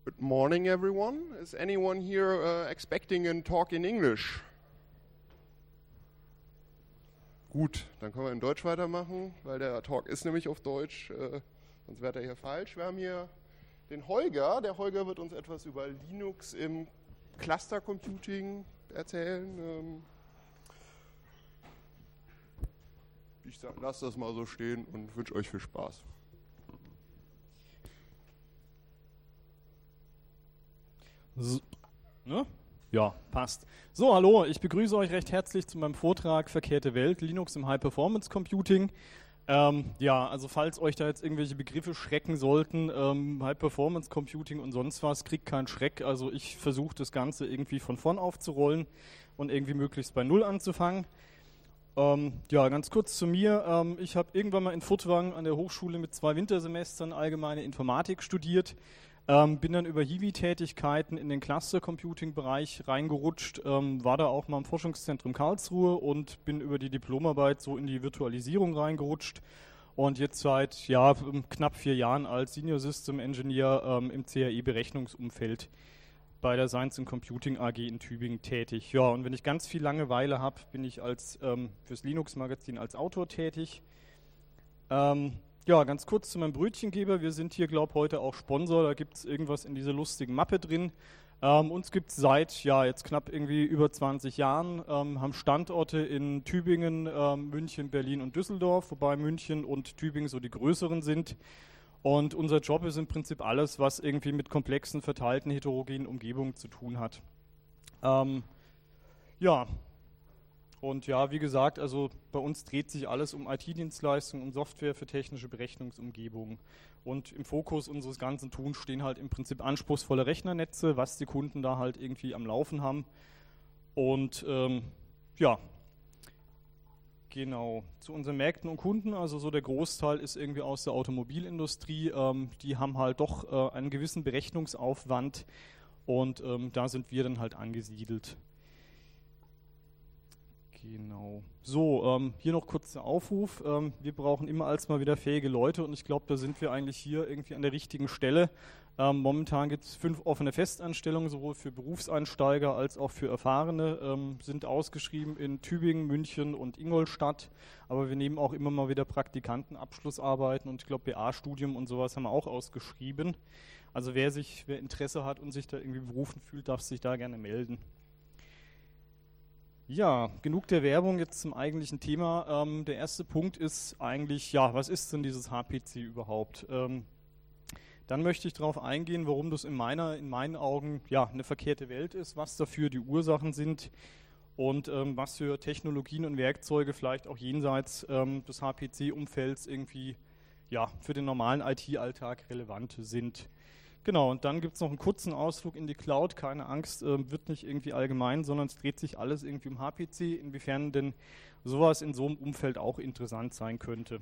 Good morning, everyone. Is anyone here expecting a talk in English? Gut, dann können wir in Deutsch weitermachen, weil der Talk ist nämlich auf Deutsch, sonst wäre er hier falsch. Wir haben hier den Holger. Der Holger wird uns etwas über Linux im Cluster Computing erzählen. Ich lasse das mal so stehen und wünsche euch viel Spaß. So, ne? Ja, passt. So, hallo, ich begrüße euch recht herzlich zu meinem Vortrag Verkehrte Welt, Linux im High-Performance Computing. Ja, also falls euch da jetzt irgendwelche Begriffe schrecken sollten, High-Performance Computing und sonst was, kriegt keinen Schreck. Also ich versuche das Ganze irgendwie von vorn aufzurollen und irgendwie möglichst bei Null anzufangen. Ja, ganz kurz zu mir. Ich habe irgendwann mal in Furtwangen an der Hochschule mit 2 Wintersemestern allgemeine Informatik studiert. Bin dann über Hiwi-Tätigkeiten in den Cluster-Computing-Bereich reingerutscht, war da auch mal im Forschungszentrum Karlsruhe und bin über die Diplomarbeit so in die Virtualisierung reingerutscht und jetzt seit knapp 4 Jahren als Senior System Engineer im CAE-Berechnungsumfeld bei der Science and Computing AG in Tübingen tätig. Ja, und wenn ich ganz viel Langeweile habe, bin ich fürs Linux-Magazin als Autor tätig. Ja, ganz kurz zu meinem Brötchengeber. Wir sind hier, glaube ich, heute auch Sponsor. Da gibt es irgendwas in dieser lustigen Mappe drin. Uns gibt es seit jetzt knapp irgendwie über 20 Jahren, haben Standorte in Tübingen, München, Berlin und Düsseldorf, wobei München und Tübingen so die größeren sind. Und unser Job ist im Prinzip alles, was irgendwie mit komplexen, verteilten, heterogenen Umgebungen zu tun hat. Ja. Und ja, wie gesagt, also bei uns dreht sich alles um IT-Dienstleistungen, um Software für technische Berechnungsumgebungen. Und im Fokus unseres ganzen Tuns stehen halt im Prinzip anspruchsvolle Rechnernetze, was die Kunden da halt irgendwie am Laufen haben. Und ja, genau, zu unseren Märkten und Kunden, also so der Großteil ist irgendwie aus der Automobilindustrie. Die haben halt doch einen gewissen Berechnungsaufwand und da sind wir dann halt angesiedelt. Genau. So, hier noch kurz der Aufruf. Wir brauchen immer als mal wieder fähige Leute und ich glaube, da sind wir eigentlich hier irgendwie an der richtigen Stelle. Momentan gibt es 5 offene Festanstellungen, sowohl für Berufseinsteiger als auch für Erfahrene, sind ausgeschrieben in Tübingen, München und Ingolstadt. Aber wir nehmen auch immer mal wieder Praktikanten, Abschlussarbeiten und ich glaube, BA-Studium und sowas haben wir auch ausgeschrieben. Also wer Interesse hat und sich da irgendwie berufen fühlt, darf sich da gerne melden. Ja, genug der Werbung, jetzt zum eigentlichen Thema. Der erste Punkt ist eigentlich, was ist denn dieses HPC überhaupt? Dann möchte ich darauf eingehen, warum das in meinen Augen eine verkehrte Welt ist, was dafür die Ursachen sind und was für Technologien und Werkzeuge vielleicht auch jenseits des HPC-Umfelds irgendwie für den normalen IT-Alltag relevant sind. Genau, und dann gibt es noch einen kurzen Ausflug in die Cloud. Keine Angst, wird nicht irgendwie allgemein, sondern es dreht sich alles irgendwie um HPC, inwiefern denn sowas in so einem Umfeld auch interessant sein könnte.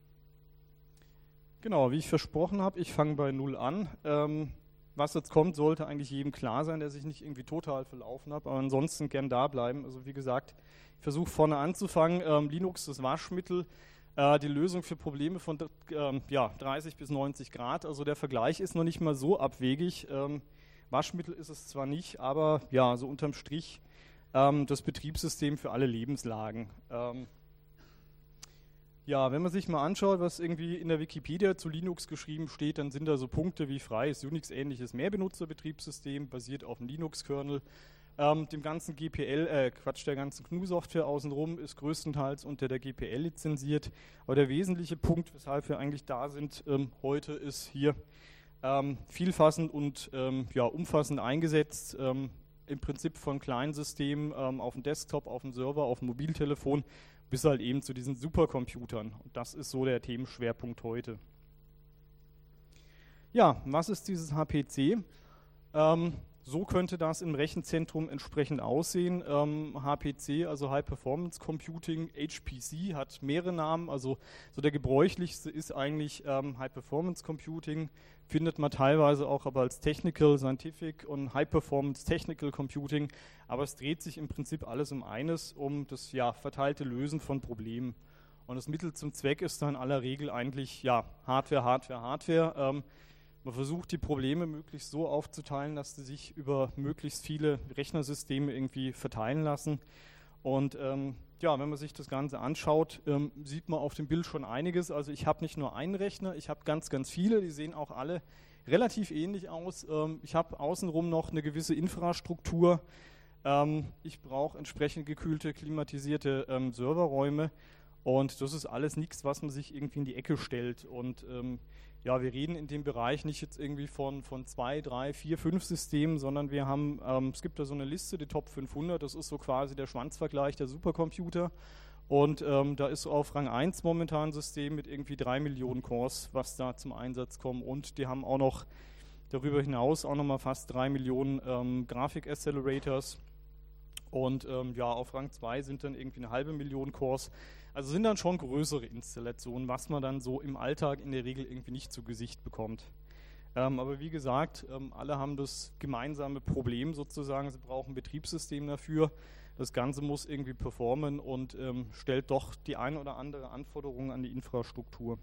Genau, wie ich versprochen habe, ich fange bei Null an. Was jetzt kommt, sollte eigentlich jedem klar sein, der sich nicht irgendwie total verlaufen hat, aber ansonsten gern da bleiben. Also wie gesagt, ich versuche vorne anzufangen. Linux, das Waschmittel. Die Lösung für Probleme von 30 bis 90 Grad, also der Vergleich ist noch nicht mal so abwegig. Waschmittel ist es zwar nicht, aber so unterm Strich das Betriebssystem für alle Lebenslagen. Wenn man sich mal anschaut, was irgendwie in der Wikipedia zu Linux geschrieben steht, dann sind da so Punkte wie freies Unix-ähnliches Mehrbenutzerbetriebssystem, basiert auf dem Linux-Kernel. Dem ganzen der ganzen GNU-Software außenrum ist größtenteils unter der GPL lizenziert. Aber der wesentliche Punkt, weshalb wir eigentlich da sind heute, ist hier vielfassend und umfassend eingesetzt. Im Prinzip von kleinen Systemen auf dem Desktop, auf dem Server, auf dem Mobiltelefon bis halt eben zu diesen Supercomputern. Und das ist so der Themenschwerpunkt heute. Ja, was ist dieses HPC? So könnte das im Rechenzentrum entsprechend aussehen. HPC, also High Performance Computing, HPC hat mehrere Namen. Also so der gebräuchlichste ist eigentlich High Performance Computing, findet man teilweise auch aber als Technical, Scientific und High Performance Technical Computing. Aber es dreht sich im Prinzip alles um eines, um das verteilte Lösen von Problemen. Und das Mittel zum Zweck ist dann in aller Regel eigentlich Hardware. Man versucht die Probleme möglichst so aufzuteilen, dass sie sich über möglichst viele Rechnersysteme irgendwie verteilen lassen. Und ja, wenn man sich das Ganze anschaut, sieht man auf dem Bild schon einiges. Also ich habe nicht nur einen Rechner, ich habe ganz, ganz viele, die sehen auch alle relativ ähnlich aus. Ich habe außenrum noch eine gewisse Infrastruktur. Ich brauche entsprechend gekühlte, klimatisierte Serverräume. Und das ist alles nichts, was man sich irgendwie in die Ecke stellt. Und ja, wir reden in dem Bereich nicht jetzt irgendwie von 2, 3, 4, 5 Systemen, sondern wir haben, es gibt da so eine Liste, die Top 500, das ist so quasi der Schwanzvergleich der Supercomputer. Und da ist auf Rang 1 momentan ein System mit irgendwie 3 Millionen Cores, was da zum Einsatz kommt. Und die haben auch noch darüber hinaus auch nochmal fast 3 Millionen Grafik-Accelerators. Und ja, auf Rang 2 sind dann irgendwie 500.000 Cores. Also sind dann schon größere Installationen, was man dann so im Alltag in der Regel irgendwie nicht zu Gesicht bekommt. Aber wie gesagt, alle haben das gemeinsame Problem sozusagen, sie brauchen ein Betriebssystem dafür. Das Ganze muss irgendwie performen und stellt doch die ein oder andere Anforderung an die Infrastruktur.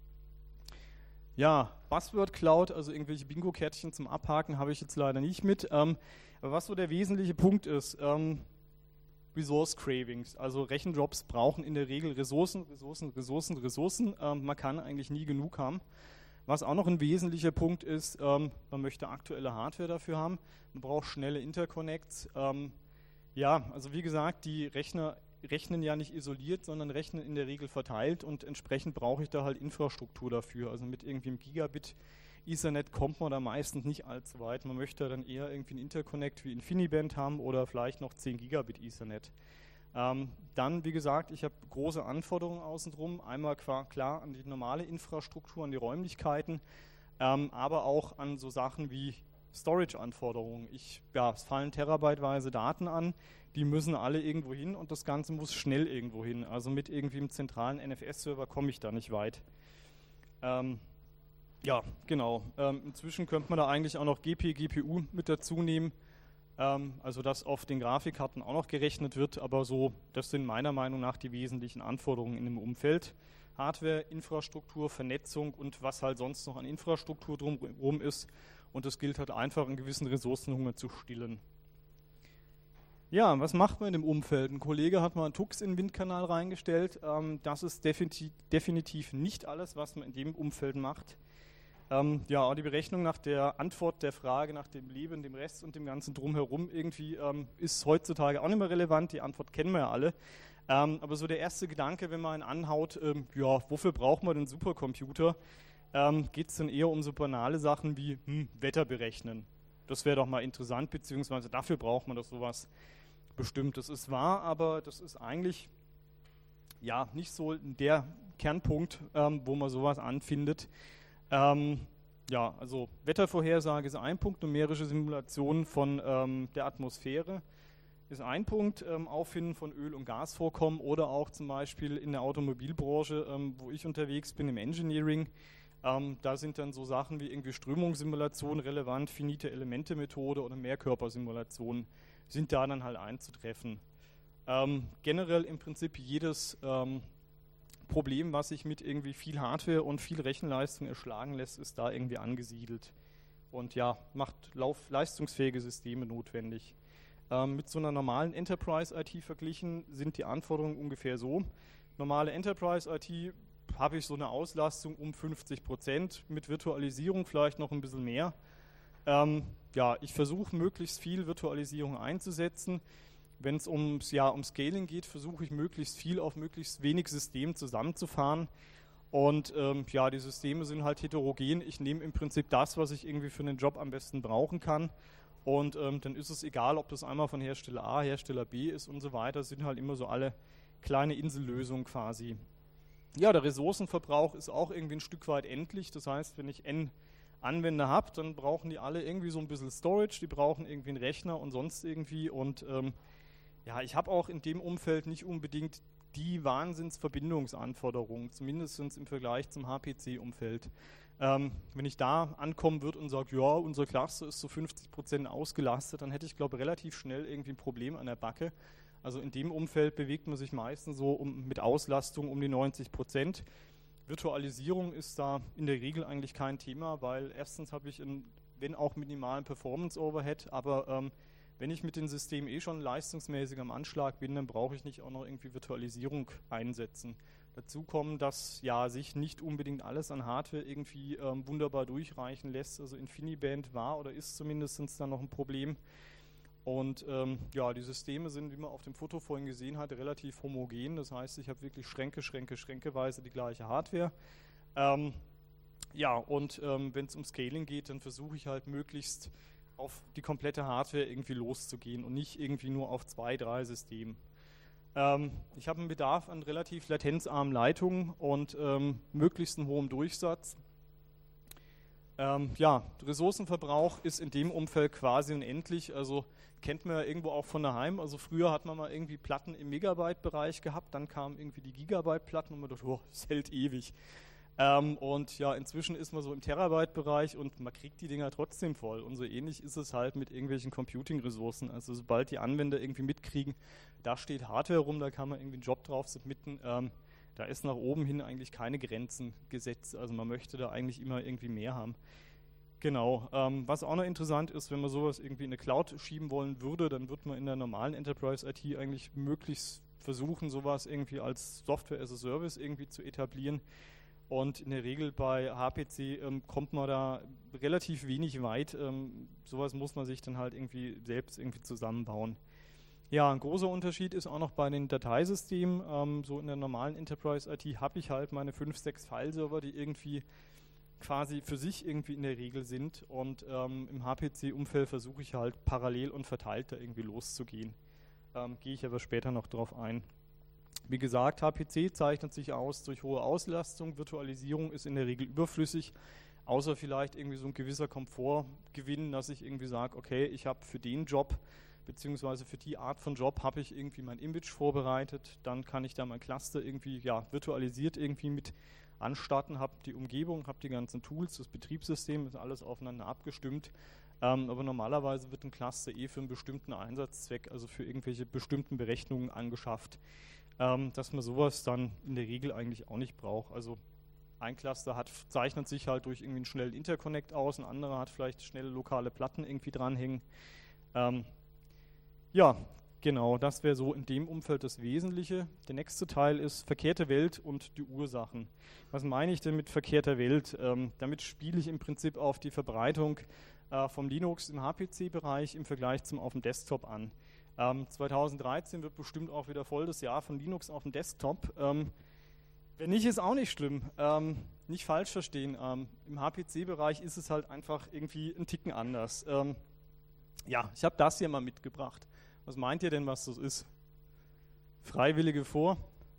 Ja, Buzzword Cloud, also irgendwelche Bingo-Kärtchen zum Abhaken habe ich jetzt leider nicht mit. Aber was so der wesentliche Punkt ist, Resource Cravings, also Rechenjobs brauchen in der Regel Ressourcen. Man kann eigentlich nie genug haben. Was auch noch ein wesentlicher Punkt ist, man möchte aktuelle Hardware dafür haben. Man braucht schnelle Interconnects. Ja, also wie gesagt, die Rechner rechnen ja nicht isoliert, sondern rechnen in der Regel verteilt und entsprechend brauche ich da halt Infrastruktur dafür. Also mit irgendwie einem Gigabit Ethernet kommt man da meistens nicht allzu weit. Man möchte dann eher irgendwie einen Interconnect wie InfiniBand haben oder vielleicht noch 10 Gigabit Ethernet. Dann, wie gesagt, ich habe große Anforderungen außenrum. Einmal klar an die normale Infrastruktur, an die Räumlichkeiten, aber auch an so Sachen wie Storage-Anforderungen. Ja, es fallen terabyteweise Daten an, die müssen alle irgendwo hin und das Ganze muss schnell irgendwo hin. Also mit irgendwie einem zentralen NFS-Server komme ich da nicht weit. Ja, genau. Inzwischen könnte man da eigentlich auch noch GPU mit dazu nehmen, also dass auf den Grafikkarten auch noch gerechnet wird, aber so, das sind meiner Meinung nach die wesentlichen Anforderungen in dem Umfeld. Hardware, Infrastruktur, Vernetzung und was halt sonst noch an Infrastruktur drumherum ist. Und es gilt halt einfach, einen gewissen Ressourcenhunger zu stillen. Ja, was macht man in dem Umfeld? Ein Kollege hat mal einen Tux in den Windkanal reingestellt. Das ist definitiv nicht alles, was man in dem Umfeld macht. Ja, die Berechnung nach der Antwort der Frage nach dem Leben, dem Rest und dem ganzen Drumherum irgendwie ist heutzutage auch nicht mehr relevant. Die Antwort kennen wir ja alle. Aber so der erste Gedanke, wenn man ihn anhaut, ja, wofür braucht man den Supercomputer? Geht es dann eher um so banale Sachen wie Wetter berechnen. Das wäre doch mal interessant, beziehungsweise dafür braucht man doch sowas bestimmt. Das ist wahr, aber das ist eigentlich ja nicht so der Kernpunkt, wo man sowas anfindet. Ja, also Wettervorhersage ist ein Punkt, numerische Simulation von der Atmosphäre ist ein Punkt, Auffinden von Öl- und Gasvorkommen oder auch zum Beispiel in der Automobilbranche, wo ich unterwegs bin, im Engineering. Da sind dann so Sachen wie irgendwie Strömungssimulation relevant, finite Elemente-Methode oder Mehrkörpersimulation sind da dann halt einzutreffen. Generell im Prinzip jedes Problem, was sich mit irgendwie viel Hardware und viel Rechenleistung erschlagen lässt, ist da irgendwie angesiedelt und ja, macht leistungsfähige Systeme notwendig. Mit so einer normalen Enterprise-IT verglichen sind die Anforderungen ungefähr so. Normale Enterprise-IT habe ich so eine Auslastung um 50%, mit Virtualisierung vielleicht noch ein bisschen mehr. Ja, ich versuche möglichst viel Virtualisierung einzusetzen. Wenn es um Scaling geht, versuche ich möglichst viel auf möglichst wenig System zusammenzufahren. Und ja, die Systeme sind halt heterogen. Ich nehme im Prinzip das, was ich irgendwie für einen Job am besten brauchen kann. Und dann ist es egal, ob das einmal von Hersteller A, Hersteller B ist und so weiter. Das sind halt immer so alle kleine Insellösungen quasi. Ja, der Ressourcenverbrauch ist auch irgendwie ein Stück weit endlich. Das heißt, wenn ich N Anwender habe, dann brauchen die alle irgendwie so ein bisschen Storage. Die brauchen irgendwie einen Rechner und sonst irgendwie. Und ja, ich habe auch in dem Umfeld nicht unbedingt die Wahnsinnsverbindungsanforderungen, zumindest im Vergleich zum HPC-Umfeld. Wenn ich da ankommen würde und sage, ja, unsere Klasse ist so 50% ausgelastet, dann hätte ich, glaube ich, relativ schnell irgendwie ein Problem an der Backe. Also in dem Umfeld bewegt man sich meistens so mit Auslastung um die 90%. Virtualisierung ist da in der Regel eigentlich kein Thema, weil erstens habe ich wenn auch minimalen Performance-Overhead, aber wenn ich mit den Systemen schon leistungsmäßig am Anschlag bin, dann brauche ich nicht auch noch irgendwie Virtualisierung einsetzen. Dazu kommen, dass ja sich nicht unbedingt alles an Hardware irgendwie wunderbar durchreichen lässt. Also InfiniBand war oder ist zumindest dann noch ein Problem. Und ja, die Systeme sind, wie man auf dem Foto vorhin gesehen hat, relativ homogen. Das heißt, ich habe wirklich schränkeweise die gleiche Hardware. Ja, und wenn es um Scaling geht, dann versuche ich halt möglichst auf die komplette Hardware irgendwie loszugehen und nicht irgendwie nur auf 2, 3 Systemen. Ich habe einen Bedarf an relativ latenzarmen Leitungen und möglichst einen hohen Durchsatz. Ja, Ressourcenverbrauch ist in dem Umfeld quasi unendlich, also kennt man ja irgendwo auch von daheim. Also früher hat man mal irgendwie Platten im Megabyte-Bereich gehabt, dann kamen irgendwie die Gigabyte-Platten und man dachte, oh, das hält ewig. Und ja, inzwischen ist man so im Terabyte-Bereich und man kriegt die Dinger trotzdem voll. Und so ähnlich ist es halt mit irgendwelchen Computing-Ressourcen. Also sobald die Anwender irgendwie mitkriegen, da steht Hardware rum, da kann man irgendwie einen Job drauf submitten, da ist nach oben hin eigentlich keine Grenzen gesetzt. Also man möchte da eigentlich immer irgendwie mehr haben. Genau. Was auch noch interessant ist, wenn man sowas irgendwie in eine Cloud schieben wollen würde, dann wird man in der normalen Enterprise-IT eigentlich möglichst versuchen, sowas irgendwie als Software as a Service irgendwie zu etablieren. Und in der Regel bei HPC kommt man da relativ wenig weit. Sowas muss man sich dann halt irgendwie selbst irgendwie zusammenbauen. Ja, ein großer Unterschied ist auch noch bei den Dateisystemen. So in der normalen Enterprise-IT habe ich halt meine 5, 6 File-Server, die irgendwie quasi für sich irgendwie in der Regel sind. Und im HPC-Umfeld versuche ich halt parallel und verteilt da irgendwie loszugehen. Gehe ich aber später noch drauf ein. Wie gesagt, HPC zeichnet sich aus durch hohe Auslastung. Virtualisierung ist in der Regel überflüssig, außer vielleicht irgendwie so ein gewisser Komfortgewinn, dass ich irgendwie sage, okay, ich habe für den Job beziehungsweise für die Art von Job habe ich irgendwie mein Image vorbereitet, dann kann ich da mein Cluster irgendwie ja, virtualisiert irgendwie mit anstarten, habe die Umgebung, habe die ganzen Tools, das Betriebssystem, ist alles aufeinander abgestimmt. Aber normalerweise wird ein Cluster für einen bestimmten Einsatzzweck, also für irgendwelche bestimmten Berechnungen angeschafft, dass man sowas dann in der Regel eigentlich auch nicht braucht. Also ein Cluster zeichnet sich halt durch irgendwie einen schnellen Interconnect aus, ein anderer hat vielleicht schnelle lokale Platten irgendwie dranhängen. Ja, genau, das wäre so in dem Umfeld das Wesentliche. Der nächste Teil ist verkehrte Welt und die Ursachen. Was meine ich denn mit verkehrter Welt? Damit spiele ich im Prinzip auf die Verbreitung vom Linux im HPC-Bereich im Vergleich zum auf dem Desktop an. 2013 wird bestimmt auch wieder voll das Jahr von Linux auf dem Desktop. Wenn nicht, ist auch nicht schlimm. Nicht falsch verstehen. Im HPC-Bereich ist es halt einfach irgendwie ein Ticken anders. Ja, ich habe das hier mal mitgebracht. Was meint ihr denn, was das ist? Freiwillige vor?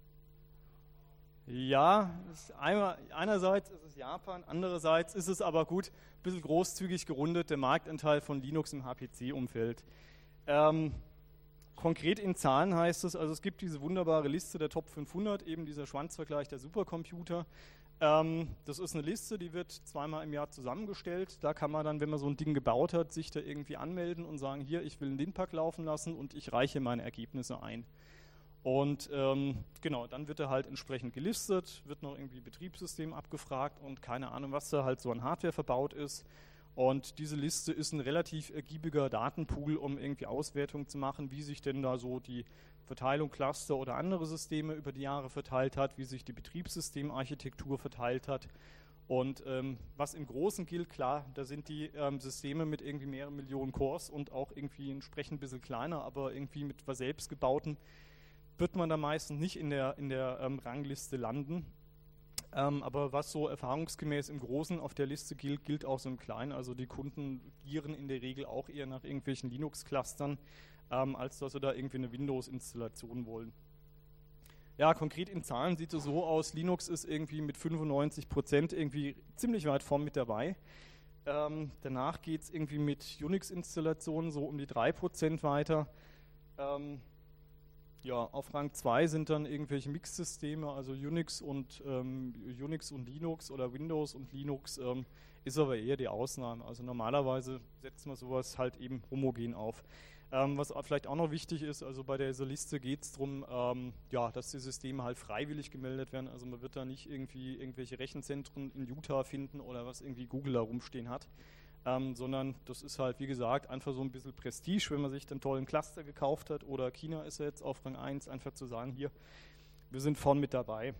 Ja, einerseits ist es Japan, andererseits ist es aber gut, ein bisschen großzügig gerundet, der Marktanteil von Linux im HPC-Umfeld. Konkret in Zahlen heißt es, also es gibt diese wunderbare Liste der Top 500, eben dieser Schwanzvergleich der Supercomputer. Das ist eine Liste, die wird 2-mal im Jahr zusammengestellt. Da kann man dann, wenn man so ein Ding gebaut hat, sich da irgendwie anmelden und sagen, hier, ich will einen Linpack laufen lassen und ich reiche meine Ergebnisse ein. Und genau, dann wird er halt entsprechend gelistet, wird noch irgendwie Betriebssystem abgefragt und keine Ahnung, was da halt so an Hardware verbaut ist. Und diese Liste ist ein relativ ergiebiger Datenpool, um irgendwie Auswertungen zu machen, wie sich denn da so die Verteilung Cluster oder andere Systeme über die Jahre verteilt hat, wie sich die Betriebssystemarchitektur verteilt hat. Und was im Großen gilt, klar, da sind die Systeme mit irgendwie mehreren Millionen Cores und auch irgendwie entsprechend ein bisschen kleiner, aber irgendwie mit was selbstgebauten wird man da meistens nicht in der Rangliste landen. Aber was so erfahrungsgemäß im Großen auf der Liste gilt, gilt auch so im Kleinen. Also die Kunden gieren in der Regel auch eher nach irgendwelchen Linux-Clustern, als dass sie da irgendwie eine Windows-Installation wollen. Ja, konkret in Zahlen sieht es so aus, Linux ist irgendwie mit 95% irgendwie ziemlich weit vorn mit dabei. Danach geht es irgendwie mit Unix-Installationen so um die 3% weiter. Ja, auf Rang 2 sind dann irgendwelche Mix-Systeme, also Unix und Linux oder Windows und Linux, ist aber eher die Ausnahme. Also normalerweise setzt man sowas halt eben homogen auf. Was vielleicht auch noch wichtig ist, also bei dieser Liste geht es darum, ja, dass die Systeme halt freiwillig gemeldet werden. Also man wird da nicht irgendwie irgendwelche Rechenzentren in Utah finden oder was irgendwie Google da rumstehen hat. Sondern das ist halt, wie gesagt, einfach so ein bisschen Prestige, wenn man sich den tollen Cluster gekauft hat, oder China ist ja jetzt auf Rang 1, einfach zu sagen, hier, wir sind vorn mit dabei.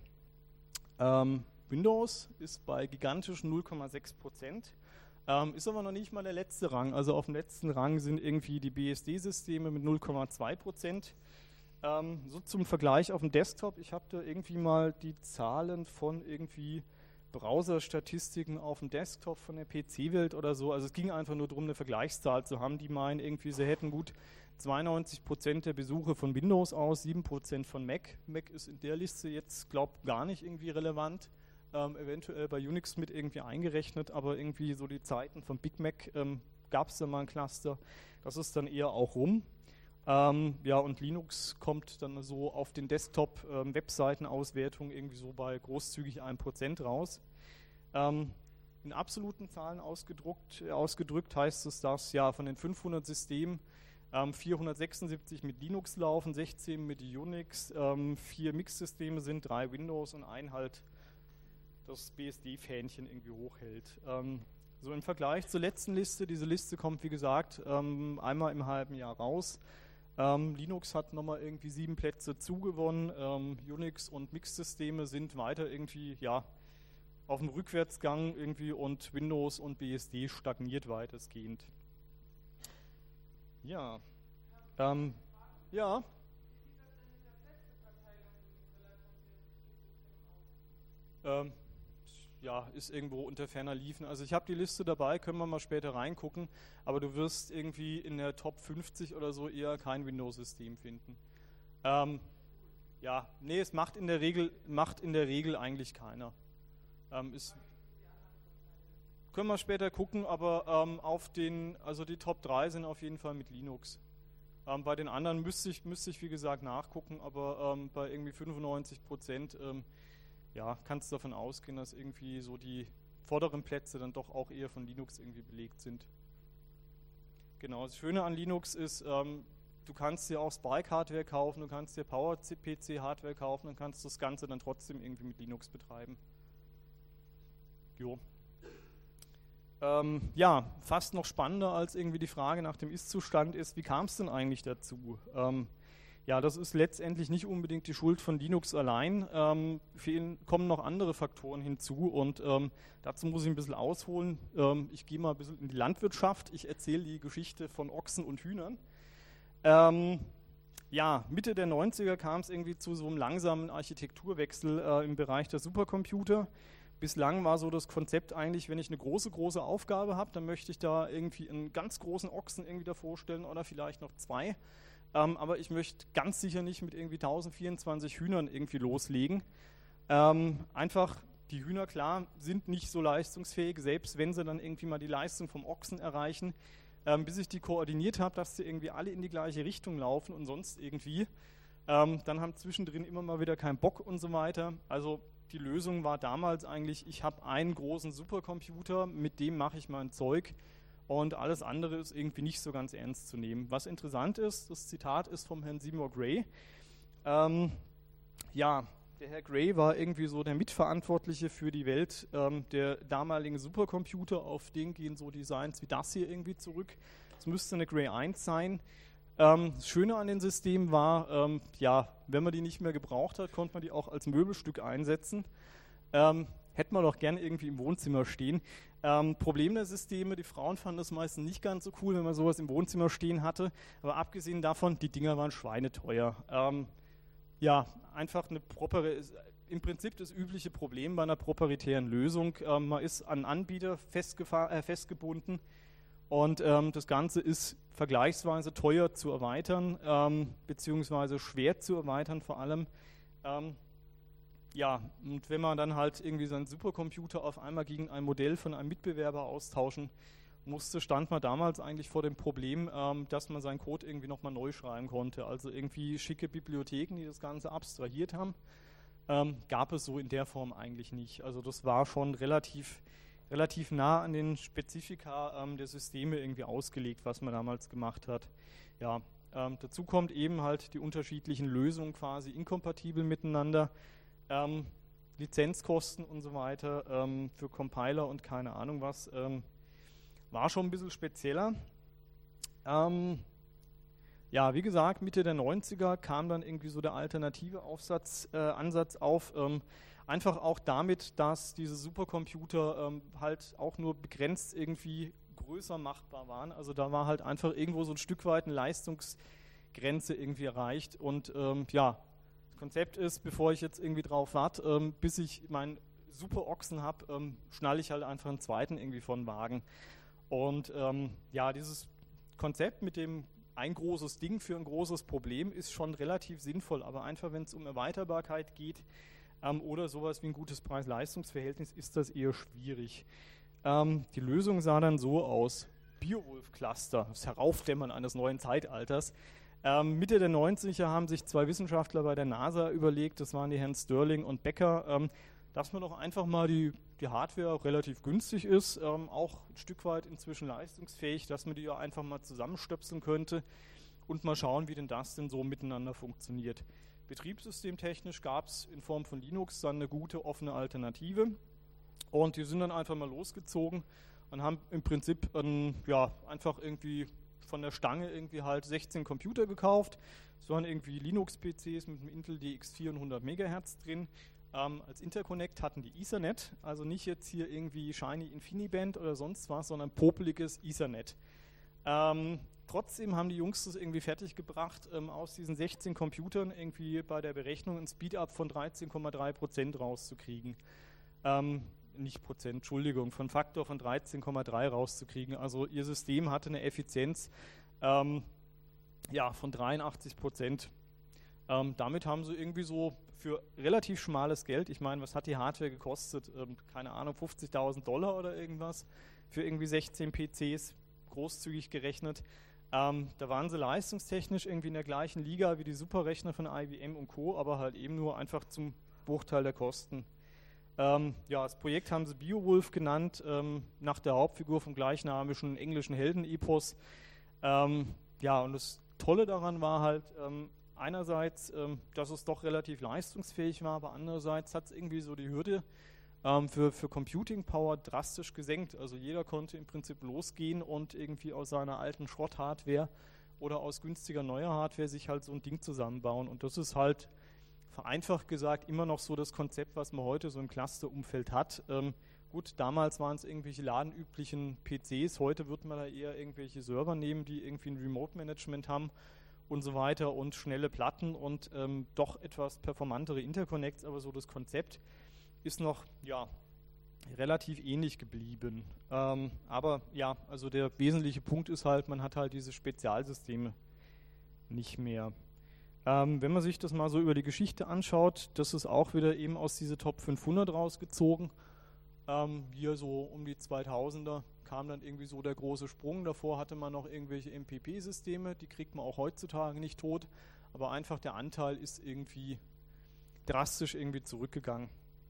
Windows ist bei gigantischen 0,6%, ist aber noch nicht mal der letzte Rang, also auf dem letzten Rang sind irgendwie die BSD-Systeme mit 0,2%. So zum Vergleich auf dem Desktop, ich habe da irgendwie mal die Zahlen von irgendwie Browser-Statistiken auf dem Desktop von der PC-Welt oder so. Also es ging einfach nur darum, eine Vergleichszahl zu haben. Die meinen irgendwie, sie hätten gut 92% der Besuche von Windows aus, 7% von Mac. Mac ist in der Liste jetzt, glaube ich, gar nicht irgendwie relevant. Eventuell bei Unix mit irgendwie eingerechnet, aber irgendwie so die Zeiten von Big Mac gab es da mal ein Cluster. Das ist dann eher auch rum. Ja, und Linux kommt dann so auf den Desktop-Webseitenauswertungen irgendwie so bei großzügig 1% raus. In absoluten Zahlen ausgedrückt heißt es, dass ja von den 500 Systemen 476 mit Linux laufen, 16 mit Unix, 4 Mix-Systeme sind, 3 Windows und ein halt das BSD-Fähnchen irgendwie hochhält. So im Vergleich zur letzten Liste, diese Liste kommt wie gesagt einmal im halben Jahr raus. Linux hat nochmal irgendwie 7 Plätze zugewonnen, Unix und Mix-Systeme sind weiter irgendwie, ja, auf dem Rückwärtsgang irgendwie und Windows und BSD stagniert weitestgehend. Ja, ja. Ja, ist irgendwo unter ferner Liefen. Also ich habe die Liste dabei, können wir mal später reingucken, aber du wirst irgendwie in der Top 50 oder so eher kein Windows-System finden. Ja, nee, es macht in der Regel eigentlich keiner. Können wir später gucken, aber also die Top 3 sind auf jeden Fall mit Linux. Bei den anderen müsste ich wie gesagt nachgucken, aber bei irgendwie 95% ja, kannst du davon ausgehen, dass irgendwie so die vorderen Plätze dann doch auch eher von Linux irgendwie belegt sind. Genau, das Schöne an Linux ist, du kannst dir auch Spike-Hardware kaufen, du kannst dir Power-PC-Hardware kaufen und kannst das Ganze dann trotzdem irgendwie mit Linux betreiben. Jo. Ja, fast noch spannender als irgendwie die Frage nach dem Ist-Zustand ist, wie kam es denn eigentlich dazu? Ja, das ist letztendlich nicht unbedingt die Schuld von Linux allein. Kommen noch andere Faktoren hinzu und dazu muss ich ein bisschen ausholen. Ich gehe mal ein bisschen in die Landwirtschaft. Ich erzähle die Geschichte von Ochsen und Hühnern. Ja, Mitte der 90er kam es irgendwie zu so einem langsamen Architekturwechsel im Bereich der Supercomputer. Bislang war so das Konzept eigentlich, wenn ich eine große Aufgabe habe, dann möchte ich da irgendwie einen ganz großen Ochsen irgendwie davor stellen oder vielleicht noch 2. Aber ich möchte ganz sicher nicht mit irgendwie 1024 Hühnern irgendwie loslegen. Einfach, die Hühner, klar, sind nicht so leistungsfähig, selbst wenn sie dann irgendwie mal die Leistung vom Ochsen erreichen. Bis ich die koordiniert habe, dass sie irgendwie alle in die gleiche Richtung laufen und sonst irgendwie. Dann haben zwischendrin immer mal wieder keinen Bock und so weiter. Also die Lösung war damals eigentlich, ich habe einen großen Supercomputer, mit dem mache ich mein Zeug. Und alles andere ist irgendwie nicht so ganz ernst zu nehmen. Was interessant ist, das Zitat ist vom Herrn Seymour Gray. Ja, der Herr Gray war irgendwie so der Mitverantwortliche für die Welt der damaligen Supercomputer. Auf den gehen so Designs wie das hier irgendwie zurück. Es müsste eine Gray 1 sein. Das Schöne an den Systemen war, ja, wenn man die nicht mehr gebraucht hat, konnte man die auch als Möbelstück einsetzen. Hätte man doch gerne irgendwie im Wohnzimmer stehen. Problem der Systeme, die Frauen fanden das meistens nicht ganz so cool, wenn man sowas im Wohnzimmer stehen hatte. Aber abgesehen davon, die Dinger waren schweineteuer. Ja, einfach im Prinzip das übliche Problem bei einer proprietären Lösung. Man ist an Anbieter festgebunden und das Ganze ist vergleichsweise teuer zu erweitern, beziehungsweise schwer zu erweitern vor allem. Ja, und wenn man dann halt irgendwie seinen Supercomputer auf einmal gegen ein Modell von einem Mitbewerber austauschen stand man damals eigentlich vor dem Problem, dass man seinen Code irgendwie nochmal neu schreiben konnte. Also irgendwie schicke Bibliotheken, die das Ganze abstrahiert haben, gab es so in der Form eigentlich nicht. Also das war schon relativ nah an den Spezifika der Systeme irgendwie ausgelegt, was man damals gemacht hat. Ja, dazu kommt eben halt die unterschiedlichen Lösungen quasi inkompatibel miteinander, Lizenzkosten und so weiter für Compiler und keine Ahnung was. War schon ein bisschen spezieller. Ja, wie gesagt, Mitte der 90er kam dann irgendwie so der alternative Ansatz auf. Einfach auch damit, dass diese Supercomputer halt auch nur begrenzt irgendwie größer machbar waren. Also da war halt einfach irgendwo so ein Stück weit eine Leistungsgrenze irgendwie erreicht. Und ja, das Konzept ist, bevor ich jetzt irgendwie drauf warte, bis ich meinen Super-Ochsen habe, schnalle ich halt einfach einen zweiten irgendwie von Wagen. Und ja, dieses Konzept mit dem ein großes Ding für ein großes Problem ist schon relativ sinnvoll, aber einfach, wenn es um Erweiterbarkeit geht oder sowas wie ein gutes Preis-Leistungs-Verhältnis, ist das eher schwierig. Die Lösung sah dann so aus: Beowulf-Cluster, das Heraufdämmern eines neuen Zeitalters. Mitte der 90er haben sich zwei Wissenschaftler bei der NASA überlegt, das waren die Herren Stirling und Becker, dass man doch einfach mal die Hardware relativ günstig ist, auch ein Stück weit inzwischen leistungsfähig, dass man die ja einfach mal zusammenstöpseln könnte und mal schauen, wie denn das denn so miteinander funktioniert. Betriebssystemtechnisch gab es in Form von Linux dann eine gute offene Alternative und die sind dann einfach mal losgezogen und haben im Prinzip ja, einfach irgendwie von der Stange irgendwie halt 16 Computer gekauft. Es waren irgendwie Linux-PCs mit einem Intel DX4 und 100 MHz drin. Als Interconnect hatten die Ethernet, also nicht jetzt hier irgendwie Shiny InfiniBand oder sonst was, sondern popeliges Ethernet. Trotzdem haben die Jungs das irgendwie fertiggebracht, aus diesen 16 Computern irgendwie bei der Berechnung ein Speedup von 13,3% rauszukriegen. Nicht Prozent, Entschuldigung, von Faktor von 13,3 rauszukriegen. Also ihr System hatte eine Effizienz ja, von 83%. Damit haben sie irgendwie so für relativ schmales Geld, ich meine, was hat die Hardware gekostet? Keine Ahnung, $50.000 oder irgendwas für irgendwie 16 PCs, großzügig gerechnet. Da waren sie leistungstechnisch irgendwie in der gleichen Liga wie die Superrechner von IBM und Co., aber halt eben nur einfach zum Bruchteil der Kosten. Ja, das Projekt haben sie Beowulf genannt, nach der Hauptfigur vom gleichnamigen englischen Heldenepos. Ja, und das Tolle daran war halt, einerseits, dass es doch relativ leistungsfähig war, aber andererseits hat es irgendwie so die Hürde für Computing Power drastisch gesenkt. Also jeder konnte im Prinzip losgehen und irgendwie aus seiner alten Schrott-Hardware oder aus günstiger neuer Hardware sich halt so ein Ding zusammenbauen. Und das ist halt vereinfacht gesagt immer noch so das Konzept, was man heute so im Cluster-Umfeld hat. Gut, damals waren es irgendwelche ladenüblichen PCs, heute wird man da eher irgendwelche Server nehmen, die irgendwie ein Remote-Management haben und so weiter und schnelle Platten und doch etwas performantere Interconnects, aber so das Konzept ist noch ja, relativ ähnlich geblieben. Aber ja, also der wesentliche Punkt ist halt, man hat halt diese Spezialsysteme nicht mehr. Wenn man sich das mal so über die Geschichte anschaut, das ist auch wieder eben aus dieser Top 500 rausgezogen. Hier so um die 2000er kam dann irgendwie so der große Sprung. Davor hatte man noch irgendwelche MPP-Systeme, die kriegt man auch heutzutage nicht tot, aber einfach der Anteil ist irgendwie drastisch irgendwie zurückgegangen.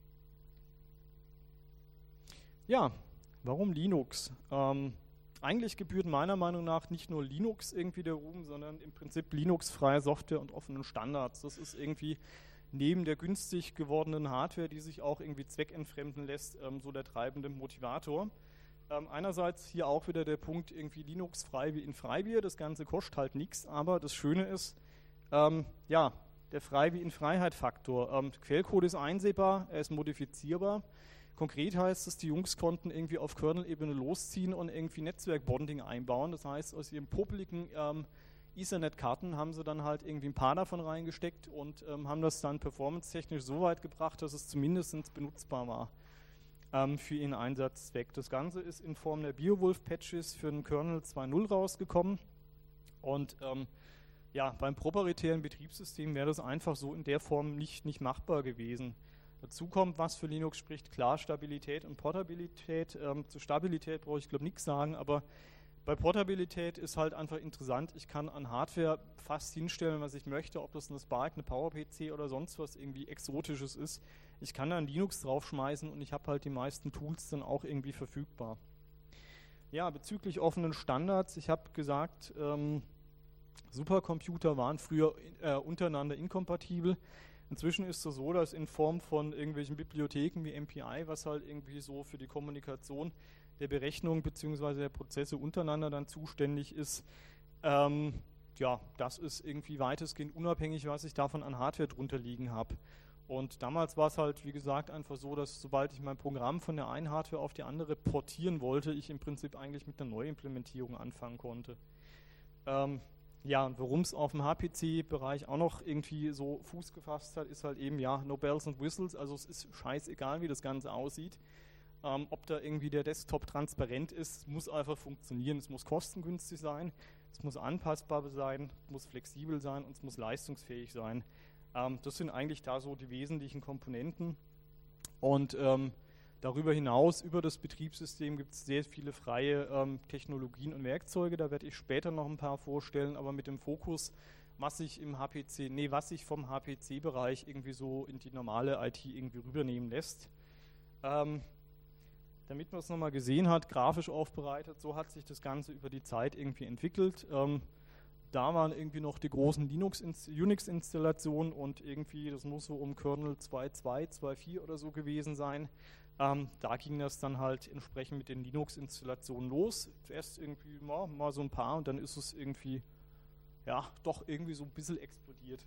Ja, warum Linux? Eigentlich gebührt meiner Meinung nach nicht nur Linux irgendwie der Ruhm, sondern im Prinzip Linux-freie Software und offenen Standards. Das ist irgendwie neben der günstig gewordenen Hardware, die sich auch irgendwie zweckentfremden lässt, so der treibende Motivator. Einerseits hier auch wieder der Punkt irgendwie Linux-frei wie in Freibier. Das Ganze kostet halt nichts, aber das Schöne ist, ja, der Frei wie in Freiheit-Faktor. Quellcode ist einsehbar, er ist modifizierbar. Konkret heißt es, die Jungs konnten irgendwie auf Kernel-Ebene losziehen und irgendwie Netzwerk-Bonding einbauen. Das heißt, aus ihren popeligen Ethernet-Karten haben sie dann halt irgendwie ein paar davon reingesteckt und haben das dann performance-technisch so weit gebracht, dass es zumindest benutzbar war für ihren Einsatzzweck. Das Ganze ist in Form der Beowulf-Patches für den Kernel 2.0 rausgekommen und ja, beim proprietären Betriebssystem wäre das einfach so in der Form nicht machbar gewesen. Dazu kommt, was für Linux spricht, klar Stabilität und Portabilität. Zu Stabilität brauche ich glaube nichts sagen, aber bei Portabilität ist halt einfach interessant, ich kann an Hardware fast hinstellen, was ich möchte, ob das eine Spark, eine PowerPC oder sonst was irgendwie Exotisches ist. Ich kann da ein Linux draufschmeißen und ich habe halt die meisten Tools dann auch irgendwie verfügbar. Ja, bezüglich offenen Standards, ich habe gesagt, Supercomputer waren früher untereinander inkompatibel. Inzwischen ist es so, dass in Form von irgendwelchen Bibliotheken wie MPI, was halt irgendwie so für die Kommunikation der Berechnung bzw. der Prozesse untereinander dann zuständig ist, ja, das ist irgendwie weitestgehend unabhängig, was ich davon an Hardware drunter liegen habe. Und damals war es halt, wie gesagt, einfach so, dass sobald ich mein Programm von der einen Hardware auf die andere portieren wollte, ich im Prinzip eigentlich mit einer Neuimplementierung anfangen konnte. Ja, und warum es auf dem HPC-Bereich auch noch irgendwie so Fuß gefasst hat, ist halt eben, ja, no bells and whistles, also es ist scheißegal, wie das Ganze aussieht. Ob da irgendwie der Desktop transparent ist, muss einfach funktionieren, es muss kostengünstig sein, es muss anpassbar sein, es muss flexibel sein und es muss leistungsfähig sein. Das sind eigentlich da so die wesentlichen Komponenten. Und darüber hinaus, über das Betriebssystem gibt es sehr viele freie Technologien und Werkzeuge. Da werde ich später noch ein paar vorstellen, aber mit dem Fokus, was sich vom HPC-Bereich irgendwie so in die normale IT irgendwie rübernehmen lässt. Damit man es nochmal gesehen hat, grafisch aufbereitet, so hat sich das Ganze über die Zeit irgendwie entwickelt. Da waren irgendwie noch die großen Unix-Installationen und irgendwie, das muss so um Kernel 2.2, 2.4 oder so gewesen sein. Da ging das dann halt entsprechend mit den Linux-Installationen los. Zuerst irgendwie mal so ein paar und dann ist es irgendwie, ja, doch irgendwie so ein bisschen explodiert.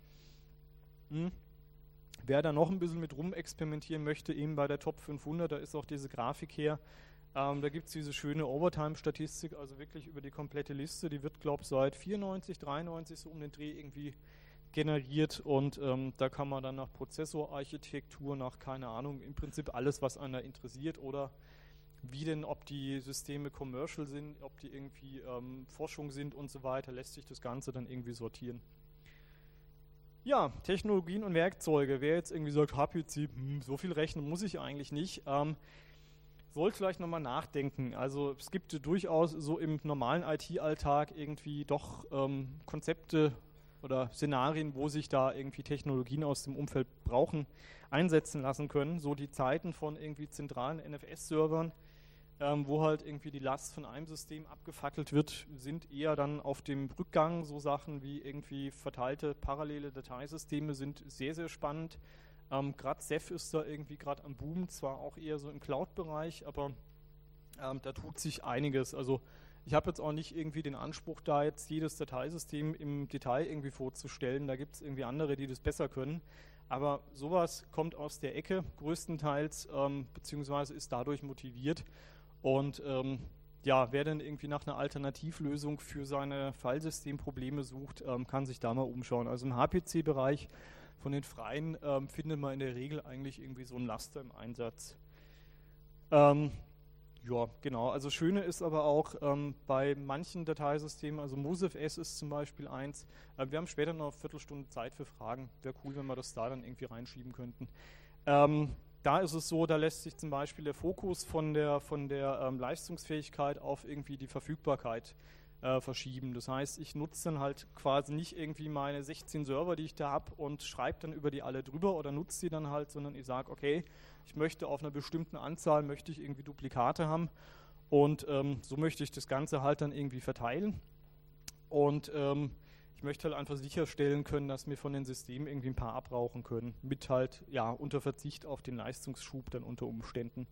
Wer da noch ein bisschen mit rumexperimentieren möchte, eben bei der Top 500, da ist auch diese Grafik her. Da gibt es diese schöne Overtime-Statistik, also wirklich über die komplette Liste. Die wird, glaube ich, seit 94, 93 so um den Dreh irgendwie generiert und da kann man dann nach Prozessorarchitektur, nach keine Ahnung, im Prinzip alles, was einen da interessiert oder wie denn, ob die Systeme commercial sind, ob die irgendwie Forschung sind und so weiter, lässt sich das Ganze dann irgendwie sortieren. Ja, Technologien und Werkzeuge. Wer jetzt irgendwie sagt, HPC, so viel rechnen muss ich eigentlich nicht, sollte vielleicht nochmal nachdenken. Also es gibt durchaus so im normalen IT-Alltag irgendwie doch Konzepte oder Szenarien, wo sich da irgendwie Technologien aus dem Umfeld einsetzen lassen können. So die Zeiten von irgendwie zentralen NFS-Servern, wo halt irgendwie die Last von einem System abgefackelt wird, sind eher dann auf dem Rückgang. So Sachen wie irgendwie verteilte parallele Dateisysteme sind sehr, sehr spannend. Gerade Ceph ist da irgendwie gerade am Boom, zwar auch eher so im Cloud-Bereich, aber da tut sich einiges. Also ich habe jetzt auch nicht irgendwie den Anspruch, da jetzt jedes Dateisystem im Detail irgendwie vorzustellen. Da gibt es irgendwie andere, die das besser können. Aber sowas kommt aus der Ecke größtenteils, beziehungsweise ist dadurch motiviert. Und ja, wer denn irgendwie nach einer Alternativlösung für seine Filesystemprobleme sucht, kann sich da mal umschauen. Also im HPC-Bereich von den Freien findet man in der Regel eigentlich irgendwie so ein Laster im Einsatz. Ja, genau. Also Schöne ist aber auch bei manchen Dateisystemen, also MoSFS ist zum Beispiel eins. Wir haben später noch eine Viertelstunde Zeit für Fragen. Wäre cool, wenn wir das da dann irgendwie reinschieben könnten. Da ist es so, da lässt sich zum Beispiel der Fokus von der Leistungsfähigkeit auf irgendwie die Verfügbarkeit verschieben. Das heißt, ich nutze dann halt quasi nicht irgendwie meine 16 Server, die ich da habe und schreibe dann über die alle drüber oder nutze die dann halt, sondern ich sage, okay, ich möchte auf einer bestimmten Anzahl, möchte ich irgendwie Duplikate haben und so möchte ich das Ganze halt dann irgendwie verteilen und ich möchte halt einfach sicherstellen können, dass wir von den Systemen irgendwie ein paar abrauchen können, mit halt, ja, unter Verzicht auf den Leistungsschub dann unter Umständen.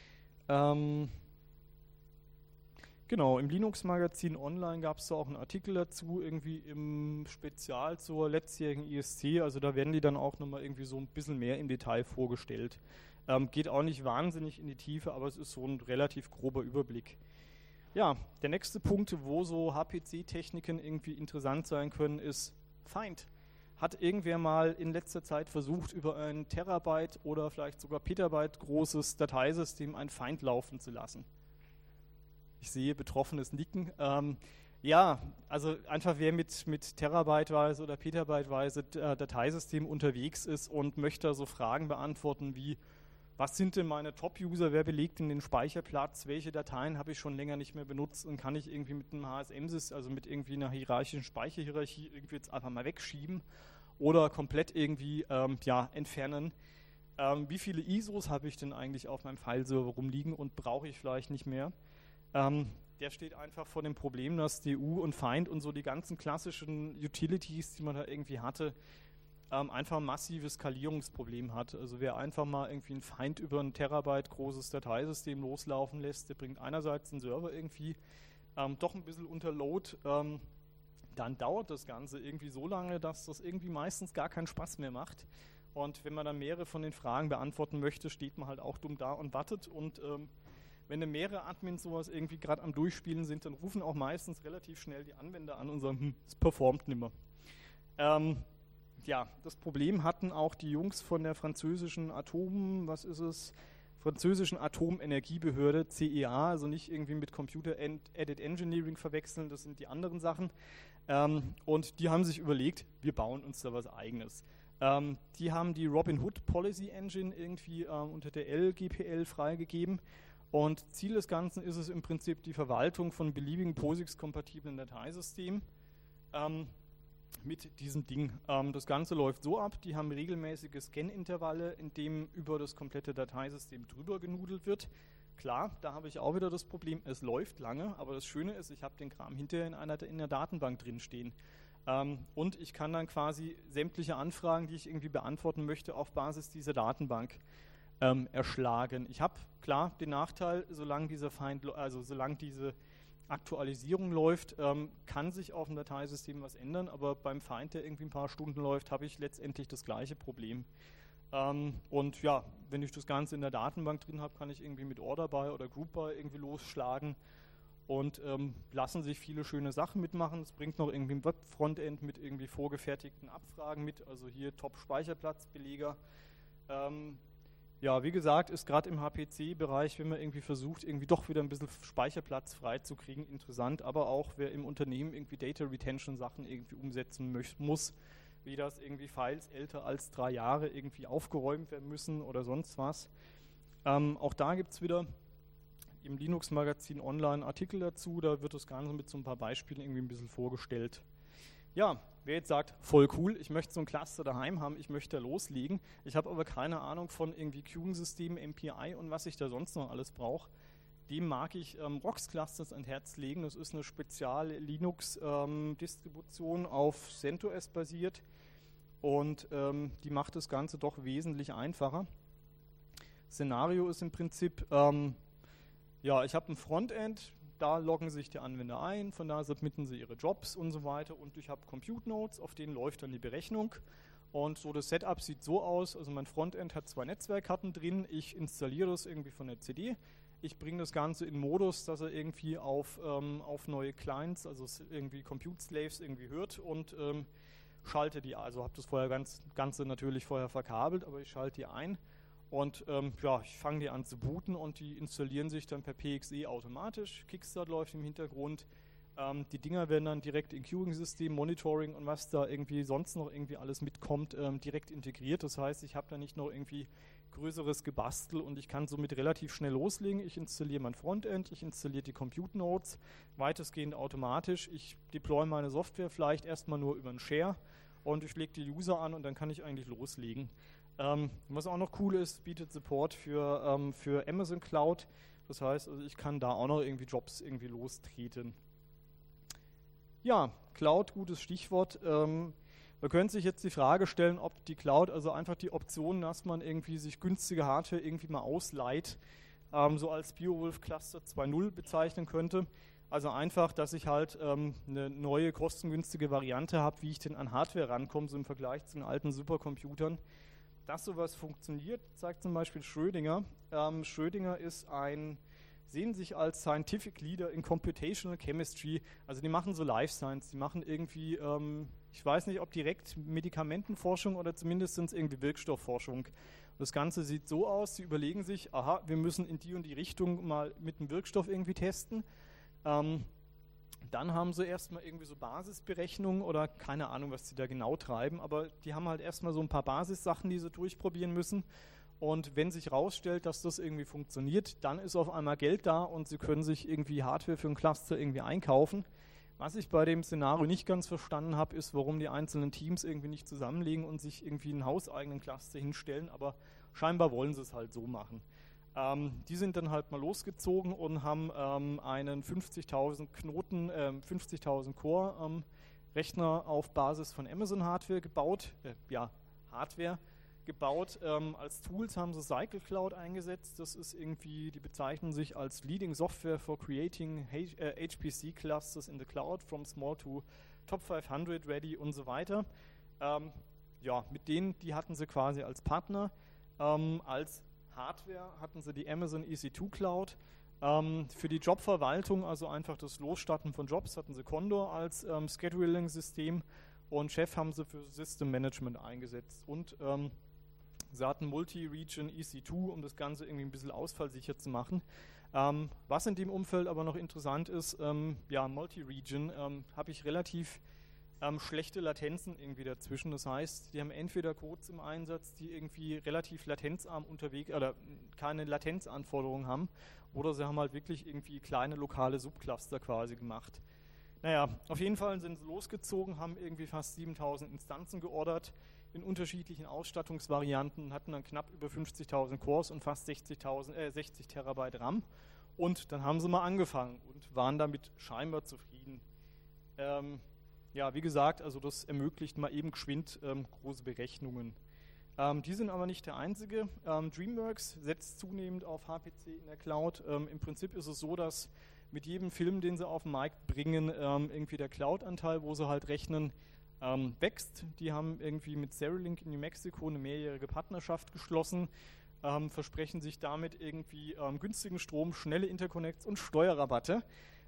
Genau, im Linux-Magazin Online gab es da auch einen Artikel dazu, irgendwie im Spezial zur letztjährigen ISC, also da werden die dann auch nochmal irgendwie so ein bisschen mehr im Detail vorgestellt. Geht auch nicht wahnsinnig in die Tiefe, aber es ist so ein relativ grober Überblick. Ja, der nächste Punkt, wo so HPC-Techniken irgendwie interessant sein können, ist Feind. Hat irgendwer mal in letzter Zeit versucht, über ein Terabyte oder vielleicht sogar Petabyte großes Dateisystem ein Feind laufen zu lassen? Ich sehe betroffenes Nicken. Ja, also einfach wer mit Terabyteweise oder Petabyteweise Dateisystem unterwegs ist und möchte so Fragen beantworten wie, was sind denn meine Top-User, wer belegt denn den Speicherplatz, welche Dateien habe ich schon länger nicht mehr benutzt und kann ich irgendwie mit einem HSM-System, also mit irgendwie einer hierarchischen Speicherhierarchie irgendwie jetzt einfach mal wegschieben oder komplett irgendwie entfernen. Wie viele ISOs habe ich denn eigentlich auf meinem Fileserver rumliegen und brauche ich vielleicht nicht mehr? Der steht einfach vor dem Problem, dass DU und Find und so die ganzen klassischen Utilities, die man da irgendwie hatte, einfach ein massives Skalierungsproblem hat. Also wer einfach mal irgendwie ein Find über ein Terabyte großes Dateisystem loslaufen lässt, der bringt einerseits den Server irgendwie doch ein bisschen unter Load, dann dauert das Ganze irgendwie so lange, dass das irgendwie meistens gar keinen Spaß mehr macht. Und wenn man dann mehrere von den Fragen beantworten möchte, steht man halt auch dumm da und wartet. Und wenn dann mehrere Admins sowas irgendwie gerade am Durchspielen sind, dann rufen auch meistens relativ schnell die Anwender an und sagen, es performt nimmer. Das Problem hatten auch die Jungs von der französischen französischen Atomenergiebehörde, CEA, also nicht irgendwie mit Computer-Aided Engineering verwechseln, das sind die anderen Sachen. Und die haben sich überlegt, wir bauen uns da was Eigenes. Die haben die Robinhood Policy Engine irgendwie unter der LGPL freigegeben. Und Ziel des Ganzen ist es im Prinzip die Verwaltung von beliebigen POSIX-kompatiblen Dateisystemen mit diesem Ding. Das Ganze läuft so ab, die haben regelmäßige Scan-Intervalle, in dem über das komplette Dateisystem drüber genudelt wird. Klar, da habe ich auch wieder das Problem, es läuft lange, aber das Schöne ist, ich habe den Kram hinterher in der Datenbank drin stehen. Und ich kann dann quasi sämtliche Anfragen, die ich irgendwie beantworten möchte, auf Basis dieser Datenbank erschlagen. Ich habe klar den Nachteil, solange diese Aktualisierung läuft, kann sich auf dem Dateisystem was ändern, aber beim Find, der irgendwie ein paar Stunden läuft, habe ich letztendlich das gleiche Problem. Und ja, wenn ich das Ganze in der Datenbank drin habe, kann ich irgendwie mit Order by oder Group by irgendwie losschlagen und lassen sich viele schöne Sachen mitmachen. Es bringt noch irgendwie ein Web-Frontend mit irgendwie vorgefertigten Abfragen mit, also hier Top-Speicherplatzbeleger. Wie gesagt, ist gerade im HPC-Bereich, wenn man irgendwie versucht, irgendwie doch wieder ein bisschen Speicherplatz freizukriegen, interessant, aber auch wer im Unternehmen irgendwie Data Retention Sachen irgendwie umsetzen muss, wie das irgendwie Files älter als 3 Jahre irgendwie aufgeräumt werden müssen oder sonst was. Auch da gibt es wieder im Linux-Magazin online Artikel dazu, da wird das Ganze mit so ein paar Beispielen irgendwie ein bisschen vorgestellt. Ja, wer jetzt sagt, voll cool, ich möchte so ein Cluster daheim haben, ich möchte da loslegen, ich habe aber keine Ahnung von irgendwie Queuing-Systemen, MPI und was ich da sonst noch alles brauche, dem mag ich ROX Clusters ans Herz legen. Das ist eine spezielle Linux-Distribution auf CentOS basiert und die macht das Ganze doch wesentlich einfacher. Szenario ist im Prinzip, ich habe ein Frontend, da loggen sich die Anwender ein, von da submitten sie ihre Jobs und so weiter und ich habe Compute Nodes, auf denen läuft dann die Berechnung und so das Setup sieht so aus, also mein Frontend hat 2 Netzwerkkarten drin, ich installiere das irgendwie von der CD, ich bringe das Ganze in Modus, dass er irgendwie auf neue Clients, also irgendwie Compute Slaves irgendwie hört und schalte die, also habe das Ganze natürlich vorher verkabelt, aber ich schalte die ein. Und ich fange die an zu booten und die installieren sich dann per PXE automatisch. Kickstart läuft im Hintergrund. Die Dinger werden dann direkt in Queuing-System, Monitoring und was da irgendwie sonst noch irgendwie alles mitkommt, direkt integriert. Das heißt, ich habe da nicht noch irgendwie größeres Gebastel und ich kann somit relativ schnell loslegen. Ich installiere mein Frontend, ich installiere die Compute Nodes, weitestgehend automatisch. Ich deploy meine Software vielleicht erstmal nur über einen Share und ich lege die User an und dann kann ich eigentlich loslegen. Was auch noch cool ist, bietet Support für Amazon Cloud. Das heißt, also ich kann da auch noch irgendwie Jobs irgendwie lostreten. Ja, Cloud, gutes Stichwort. Man könnte sich jetzt die Frage stellen, ob die Cloud, also einfach die Option, dass man irgendwie sich günstige Hardware irgendwie mal ausleiht, so als Beowulf Cluster 2.0 bezeichnen könnte. Also einfach, dass ich halt eine neue, kostengünstige Variante habe, wie ich denn an Hardware rankomme, so im Vergleich zu den alten Supercomputern. Dass sowas funktioniert, zeigt zum Beispiel Schrödinger. Schrödinger sehen sich als Scientific Leader in Computational Chemistry. Also die machen so Life Science, die machen irgendwie, ich weiß nicht, ob direkt Medikamentenforschung oder zumindest sind es irgendwie Wirkstoffforschung. Das Ganze sieht so aus, sie überlegen sich, aha, wir müssen in die und die Richtung mal mit einem Wirkstoff irgendwie testen. Dann haben sie erstmal irgendwie so Basisberechnungen oder keine Ahnung, was sie da genau treiben, aber die haben halt erstmal so ein paar Basissachen, die sie durchprobieren müssen. Und wenn sich rausstellt, dass das irgendwie funktioniert, dann ist auf einmal Geld da und sie können sich irgendwie Hardware für ein Cluster irgendwie einkaufen. Was ich bei dem Szenario nicht ganz verstanden habe, ist, warum die einzelnen Teams irgendwie nicht zusammenlegen und sich irgendwie einen hauseigenen Cluster hinstellen, aber scheinbar wollen sie es halt so machen. Die sind dann halt mal losgezogen und haben einen 50.000 Knoten, 50.000 Core Rechner auf Basis von Amazon Hardware gebaut. Hardware gebaut. Als Tools haben sie Cycle Cloud eingesetzt. Das ist irgendwie, die bezeichnen sich als Leading Software for Creating HPC Clusters in the Cloud from small to Top 500 ready und so weiter. Mit denen, die hatten sie quasi als Partner. Als Hardware hatten sie die Amazon EC2 Cloud. Für die Jobverwaltung, also einfach das Losstarten von Jobs, hatten sie Condor als Scheduling-System und Chef haben sie für System Management eingesetzt. Und sie hatten Multi-Region EC2, um das Ganze irgendwie ein bisschen ausfallsicher zu machen. Was in dem Umfeld aber noch interessant ist, Multi-Region habe ich relativ schlechte Latenzen irgendwie dazwischen. Das heißt, die haben entweder Codes im Einsatz, die irgendwie relativ latenzarm unterwegs oder keine Latenzanforderungen haben, oder sie haben halt wirklich irgendwie kleine lokale Subcluster quasi gemacht. Naja, auf jeden Fall sind sie losgezogen, haben irgendwie fast 7.000 Instanzen geordert in unterschiedlichen Ausstattungsvarianten, hatten dann knapp über 50.000 Cores und fast 60 Terabyte RAM. Und dann haben sie mal angefangen und waren damit scheinbar zufrieden. Wie gesagt, also das ermöglicht mal eben geschwind große Berechnungen. Die sind aber nicht der einzige. DreamWorks setzt zunehmend auf HPC in der Cloud. Im Prinzip ist es so, dass mit jedem Film, den sie auf den Markt bringen, irgendwie der Cloud-Anteil, wo sie halt rechnen, wächst. Die haben irgendwie mit Cerulink in New Mexico eine mehrjährige Partnerschaft geschlossen, versprechen sich damit irgendwie günstigen Strom, schnelle Interconnects und Steuerrabatte.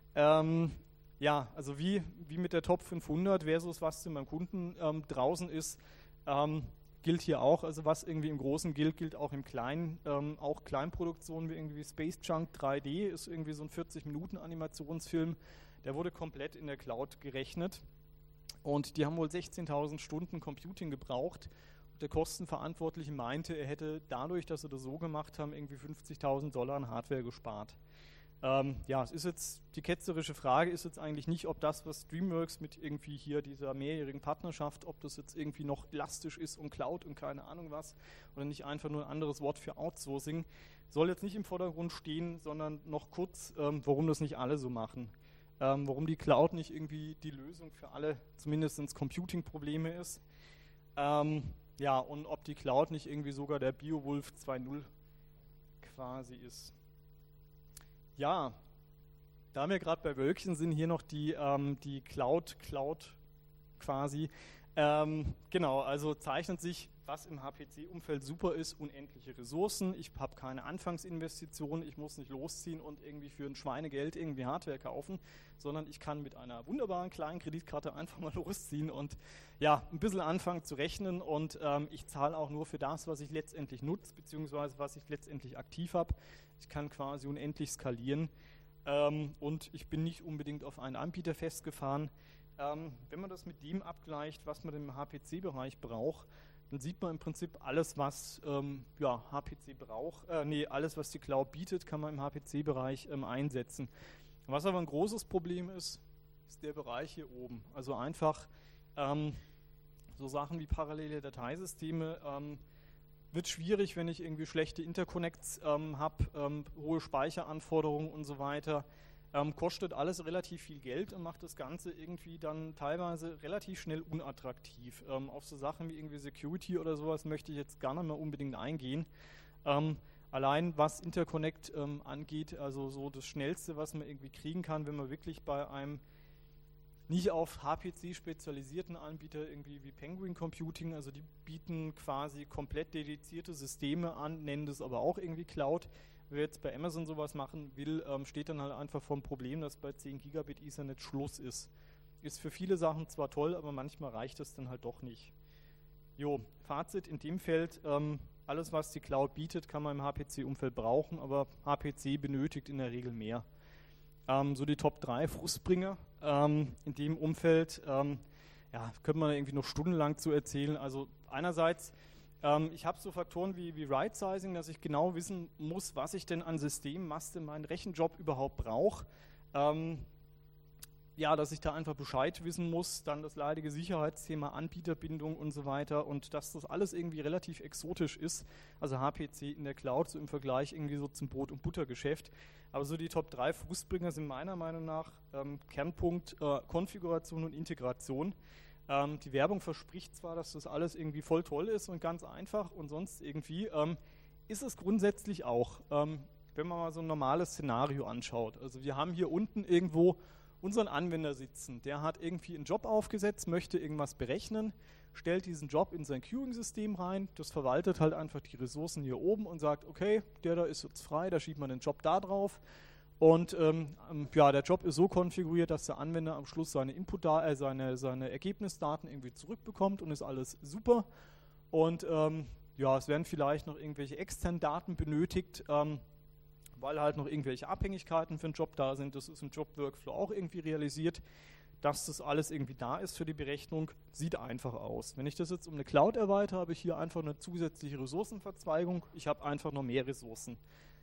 Also wie mit der Top 500 versus was zu meinem Kunden draußen ist, gilt hier auch. Also was irgendwie im Großen gilt, gilt auch im Kleinen. Auch Kleinproduktionen wie irgendwie Space Junk 3D ist irgendwie so ein 40-Minuten-Animationsfilm. Der wurde komplett in der Cloud gerechnet. Und die haben wohl 16.000 Stunden Computing gebraucht. Und der Kostenverantwortliche meinte, er hätte dadurch, dass sie das so gemacht haben, irgendwie $50.000 an Hardware gespart. Es ist jetzt, die ketzerische Frage ist jetzt eigentlich nicht, ob das, was DreamWorks mit irgendwie hier dieser mehrjährigen Partnerschaft, ob das jetzt irgendwie noch elastisch ist und Cloud und keine Ahnung was, oder nicht einfach nur ein anderes Wort für Outsourcing, soll jetzt nicht im Vordergrund stehen, sondern noch kurz, warum das nicht alle so machen. Warum die Cloud nicht irgendwie die Lösung für alle, zumindest Computing-Probleme ist. Und ob die Cloud nicht irgendwie sogar der Beowulf 2.0 quasi ist. Ja, da wir gerade bei Wölkchen sind, hier noch die Cloud quasi. Also zeichnet sich, was im HPC-Umfeld super ist, unendliche Ressourcen. Ich habe keine Anfangsinvestitionen, ich muss nicht losziehen und irgendwie für ein Schweinegeld irgendwie Hardware kaufen, sondern ich kann mit einer wunderbaren kleinen Kreditkarte einfach mal losziehen und ein bisschen anfangen zu rechnen und ich zahle auch nur für das, was ich letztendlich nutze, beziehungsweise was ich letztendlich aktiv habe. Ich kann quasi unendlich skalieren und ich bin nicht unbedingt auf einen Anbieter festgefahren. Wenn man das mit dem abgleicht, was man im HPC-Bereich braucht, dann sieht man im Prinzip alles, was HPC braucht, alles, was die Cloud bietet, kann man im HPC-Bereich einsetzen. Was aber ein großes Problem ist, ist der Bereich hier oben. Also einfach so Sachen wie parallele Dateisysteme wird schwierig, wenn ich irgendwie schlechte Interconnects habe, hohe Speicheranforderungen und so weiter. Kostet alles relativ viel Geld und macht das Ganze irgendwie dann teilweise relativ schnell unattraktiv. Auf so Sachen wie irgendwie Security oder sowas möchte ich jetzt gar nicht mehr unbedingt eingehen. Allein was Interconnect angeht, also so das Schnellste, was man irgendwie kriegen kann, wenn man wirklich bei einem nicht auf HPC spezialisierten Anbieter irgendwie wie Penguin Computing, also die bieten quasi komplett dedizierte Systeme an, nennen das aber auch irgendwie Cloud. Wer jetzt bei Amazon sowas machen will, steht dann halt einfach vor dem Problem, dass bei 10 Gigabit Ethernet Schluss ist. Ist für viele Sachen zwar toll, aber manchmal reicht es dann halt doch nicht. Fazit in dem Feld, alles was die Cloud bietet, kann man im HPC-Umfeld brauchen, aber HPC benötigt in der Regel mehr. So die Top 3 Frustbringer in dem Umfeld. Ja, könnte man irgendwie noch stundenlang zu erzählen. Also einerseits, ich habe so Faktoren wie Right-Sizing, dass ich genau wissen muss, was ich denn an Systemen, was denn mein Rechenjob überhaupt brauche. Ja, dass ich da einfach Bescheid wissen muss, dann das leidige Sicherheitsthema, Anbieterbindung und so weiter und dass das alles irgendwie relativ exotisch ist, also HPC in der Cloud, so im Vergleich irgendwie so zum Brot- und Buttergeschäft. Aber so die Top 3 Frustbringer sind meiner Meinung nach Kernpunkt Konfiguration und Integration. Die Werbung verspricht zwar, dass das alles irgendwie voll toll ist und ganz einfach und sonst irgendwie, ist es grundsätzlich auch, wenn man mal so ein normales Szenario anschaut. Also wir haben hier unten irgendwo unseren Anwender sitzen, der hat irgendwie einen Job aufgesetzt, möchte irgendwas berechnen, stellt diesen Job in sein Queuing-System rein, das verwaltet halt einfach die Ressourcen hier oben und sagt, okay, der da ist jetzt frei, da schiebt man den Job da drauf und ja, der Job ist so konfiguriert, dass der Anwender am Schluss seine seine Ergebnisdaten irgendwie zurückbekommt und ist alles super und ja, es werden vielleicht noch irgendwelche externen Daten benötigt, weil halt noch irgendwelche Abhängigkeiten für den Job da sind. Das ist im Job-Workflow auch irgendwie realisiert, dass das alles irgendwie da ist für die Berechnung. Sieht einfach aus. Wenn ich das jetzt um eine Cloud erweitere, habe ich hier einfach eine zusätzliche Ressourcenverzweigung. Ich habe einfach noch mehr Ressourcen.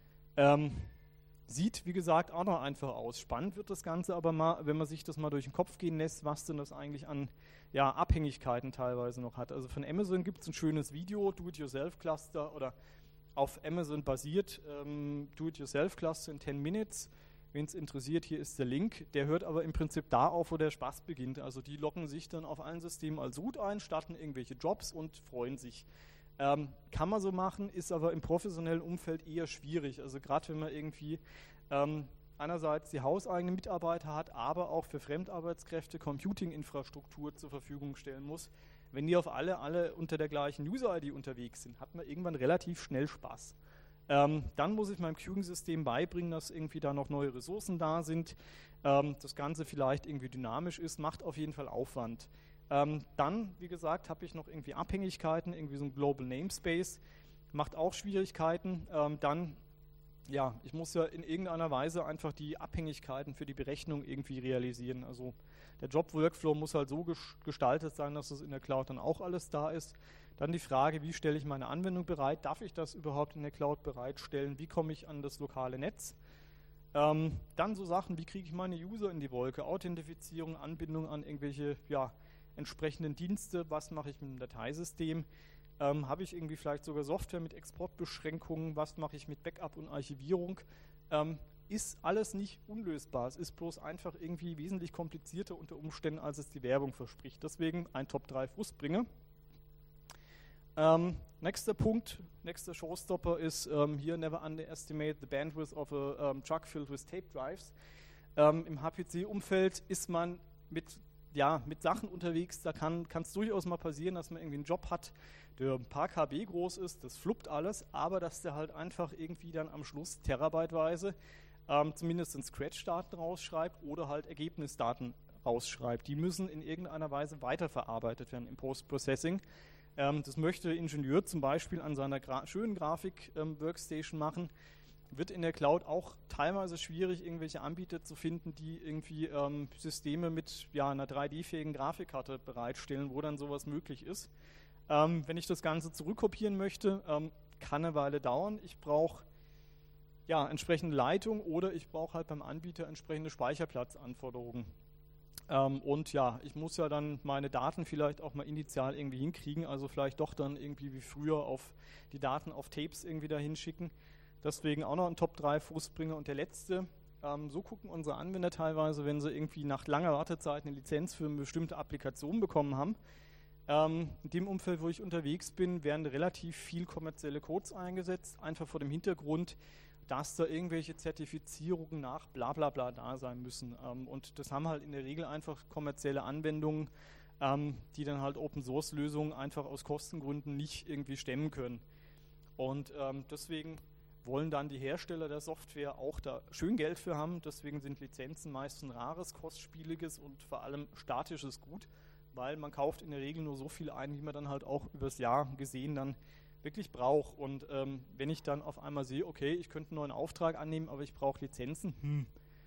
Sieht, wie gesagt, auch noch einfach aus. Spannend wird das Ganze aber mal, wenn man sich das mal durch den Kopf gehen lässt, was denn das eigentlich an Abhängigkeiten teilweise noch hat. Also von Amazon gibt es ein schönes Video, Do-it-yourself-Cluster oder auf Amazon basiert, Do-it-yourself-Cluster in 10 Minutes. Wen es interessiert, hier ist der Link. Der hört aber im Prinzip da auf, wo der Spaß beginnt. Also die loggen sich dann auf allen Systemen als Root ein, starten irgendwelche Jobs und freuen sich. Kann man so machen, ist aber im professionellen Umfeld eher schwierig. Also gerade wenn man irgendwie einerseits die hauseigenen Mitarbeiter hat, aber auch für Fremdarbeitskräfte Computing-Infrastruktur zur Verfügung stellen muss. Wenn die auf alle unter der gleichen User-ID unterwegs sind, hat man irgendwann relativ schnell Spaß. Dann muss ich meinem Queuing-System beibringen, dass irgendwie da noch neue Ressourcen da sind. Das Ganze vielleicht irgendwie dynamisch ist, macht auf jeden Fall Aufwand. Dann, wie gesagt, habe ich noch irgendwie Abhängigkeiten, irgendwie so ein Global Namespace, macht auch Schwierigkeiten. Dann, ja, ich muss ja in irgendeiner Weise einfach die Abhängigkeiten für die Berechnung irgendwie realisieren. Also der Job-Workflow muss halt so gestaltet sein, dass es in der Cloud dann auch alles da ist. Dann die Frage, wie stelle ich meine Anwendung bereit? Darf ich das überhaupt in der Cloud bereitstellen? Wie komme ich an das lokale Netz? Dann so Sachen, wie kriege ich meine User in die Wolke? Authentifizierung, Anbindung an irgendwelche entsprechenden Dienste. Was mache ich mit dem Dateisystem? Habe ich irgendwie vielleicht sogar Software mit Exportbeschränkungen? Was mache ich mit Backup und Archivierung? Ist alles nicht unlösbar. Es ist bloß einfach irgendwie wesentlich komplizierter unter Umständen, als es die Werbung verspricht. Deswegen ein Top 3 Frustbringer. Nächster Punkt, nächster Showstopper ist hier never underestimate the bandwidth of a truck filled with tape drives. Im HPC-Umfeld ist man mit Sachen unterwegs, da kann es durchaus mal passieren, dass man irgendwie einen Job hat, der ein paar KB groß ist, das fluppt alles, aber dass der halt einfach irgendwie dann am Schluss terabyteweise zumindest in Scratch-Daten rausschreibt oder halt Ergebnisdaten rausschreibt. Die müssen in irgendeiner Weise weiterverarbeitet werden im Post-Processing. Das möchte der Ingenieur zum Beispiel an seiner schönen Grafik-Workstation machen. Wird in der Cloud auch teilweise schwierig, irgendwelche Anbieter zu finden, die irgendwie Systeme mit einer 3D-fähigen Grafikkarte bereitstellen, wo dann sowas möglich ist. Wenn ich das Ganze zurückkopieren möchte, kann eine Weile dauern. Ich brauche entsprechende Leitung oder ich brauche halt beim Anbieter entsprechende Speicherplatzanforderungen. Und ich muss ja dann meine Daten vielleicht auch mal initial irgendwie hinkriegen, also vielleicht doch dann irgendwie wie früher auf die Daten auf Tapes irgendwie dahin schicken. Deswegen auch noch ein Top 3 Frustbringer. Und der letzte, so gucken unsere Anwender teilweise, wenn sie irgendwie nach langer Wartezeit eine Lizenz für eine bestimmte Applikation bekommen haben. In dem Umfeld, wo ich unterwegs bin, werden relativ viel kommerzielle Codes eingesetzt, einfach vor dem Hintergrund, dass da irgendwelche Zertifizierungen nach bla bla bla da sein müssen. Und das haben halt in der Regel einfach kommerzielle Anwendungen, die dann halt Open-Source-Lösungen einfach aus Kostengründen nicht irgendwie stemmen können. Und deswegen wollen dann die Hersteller der Software auch da schön Geld für haben. Deswegen sind Lizenzen meist ein rares, kostspieliges und vor allem statisches Gut, weil man kauft in der Regel nur so viel ein, wie man dann halt auch übers Jahr gesehen dann wirklich brauche. Und wenn ich dann auf einmal sehe, okay, ich könnte einen neuen Auftrag annehmen, aber ich brauche Lizenzen,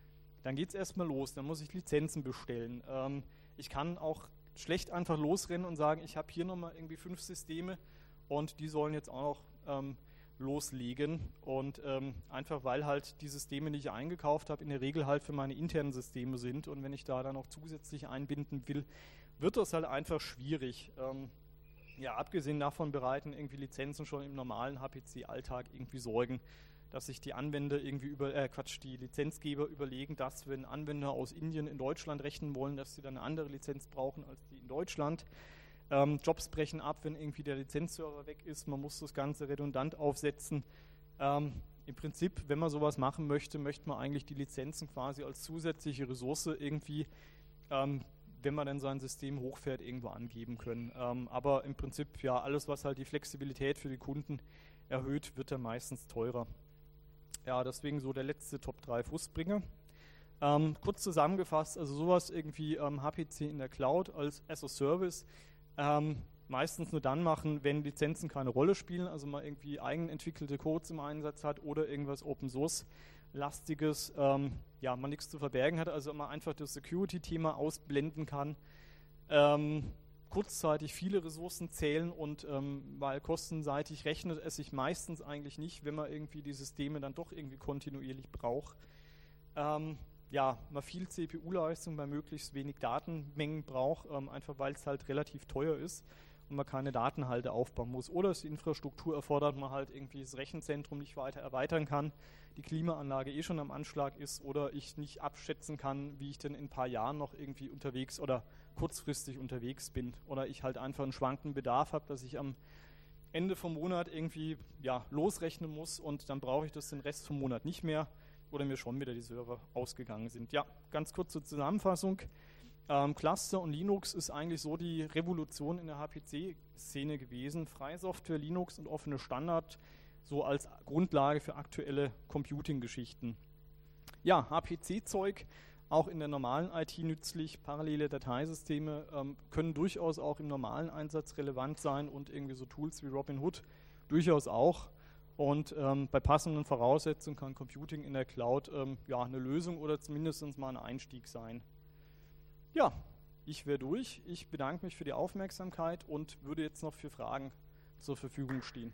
Dann geht es erstmal los, dann muss ich Lizenzen bestellen. Ich kann auch schlecht einfach losrennen und sagen, ich habe hier nochmal irgendwie 5 Systeme und die sollen jetzt auch noch loslegen. Und einfach weil halt die Systeme, die ich eingekauft habe, in der Regel halt für meine internen Systeme sind. Und wenn ich da dann noch zusätzlich einbinden will, wird das halt einfach schwierig. Ja, abgesehen davon bereiten irgendwie Lizenzen schon im normalen HPC-Alltag irgendwie Sorgen, dass sich die Anwender irgendwie die Lizenzgeber überlegen, dass wenn Anwender aus Indien in Deutschland rechnen wollen, dass sie dann eine andere Lizenz brauchen als die in Deutschland. Jobs brechen ab, wenn irgendwie der Lizenzserver weg ist. Man muss das Ganze redundant aufsetzen. Im Prinzip, wenn man sowas machen möchte, möchte man eigentlich die Lizenzen quasi als zusätzliche Ressource irgendwie, wenn man dann sein System hochfährt, irgendwo angeben können. Aber im Prinzip, ja, alles, was halt die Flexibilität für die Kunden erhöht, wird dann meistens teurer. Ja, deswegen so der letzte Top 3 Frustbringer. Kurz zusammengefasst, also sowas irgendwie HPC in der Cloud als as-a-Service meistens nur dann machen, wenn Lizenzen keine Rolle spielen, also man irgendwie eigenentwickelte Codes im Einsatz hat oder irgendwas Open-Source-lastiges, ja, man nichts zu verbergen hat, also man einfach das Security-Thema ausblenden kann, kurzzeitig viele Ressourcen zählen und weil kostenseitig rechnet es sich meistens eigentlich nicht, wenn man irgendwie die Systeme dann doch irgendwie kontinuierlich braucht. Ja, man viel CPU-Leistung bei möglichst wenig Datenmengen braucht, einfach weil es halt relativ teuer ist und man keine Datenhalte aufbauen muss. Oder die Infrastruktur erfordert, man halt irgendwie das Rechenzentrum nicht weiter erweitern kann, die Klimaanlage eh schon am Anschlag ist oder ich nicht abschätzen kann, wie ich denn in ein paar Jahren noch irgendwie unterwegs oder kurzfristig unterwegs bin. Oder ich halt einfach einen schwankenden Bedarf habe, dass ich am Ende vom Monat irgendwie ja, losrechnen muss und dann brauche ich das den Rest vom Monat nicht mehr. Oder mir schon wieder die Server ausgegangen sind. Ja, ganz kurze Zusammenfassung. Cluster und Linux ist eigentlich so die Revolution in der HPC-Szene gewesen. Freie Software, Linux und offene Standard so als Grundlage für aktuelle Computing-Geschichten. Ja, HPC-Zeug, auch in der normalen IT nützlich. Parallele Dateisysteme können durchaus auch im normalen Einsatz relevant sein und irgendwie so Tools wie Robinhood durchaus auch. Und bei passenden Voraussetzungen kann Computing in der Cloud ja, eine Lösung oder zumindest mal ein Einstieg sein. Ja, ich wäre durch. Ich bedanke mich für die Aufmerksamkeit und würde jetzt noch für Fragen zur Verfügung stehen.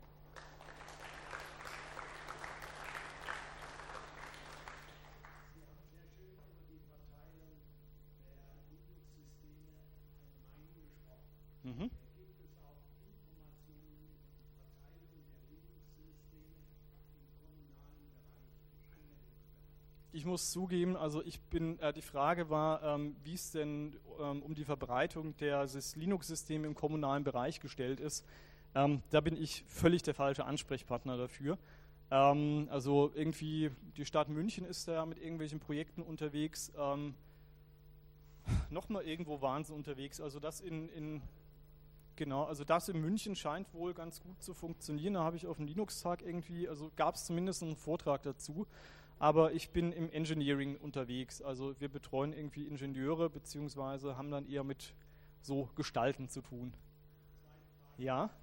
Mhm. Ich muss zugeben, also ich bin, die Frage war, wie es denn um die Verbreitung des Linux-Systems im kommunalen Bereich gestellt ist. Da bin ich völlig der falsche Ansprechpartner dafür. Also irgendwie die Stadt München ist da mit irgendwelchen Projekten unterwegs. Nochmal irgendwo waren sie unterwegs. Also das genau, also das in München scheint wohl ganz gut zu funktionieren. Da habe ich auf dem Linux-Tag irgendwie, also gab es zumindest einen Vortrag dazu. Aber ich bin im Engineering unterwegs, also wir betreuen irgendwie Ingenieure beziehungsweise haben dann eher mit so Gestalten zu tun. Ja?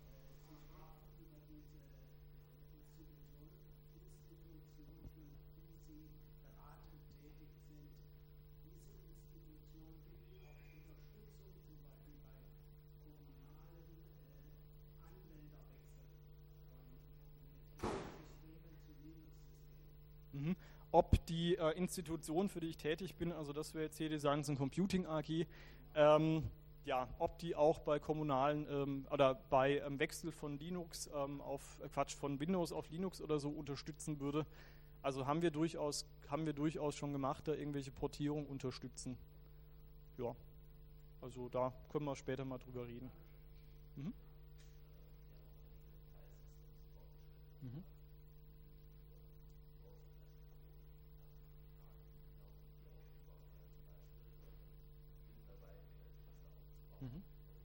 Ob die Institution, für die ich tätig bin, also das wäre jetzt hier die Science and Computing AG, ja, ob die auch bei kommunalen oder bei Wechsel von Linux von Windows auf Linux oder so unterstützen würde. Also haben wir durchaus schon gemacht, da irgendwelche Portierungen unterstützen. Ja, also da können wir später mal drüber reden. Mhm. Mhm. Mhm.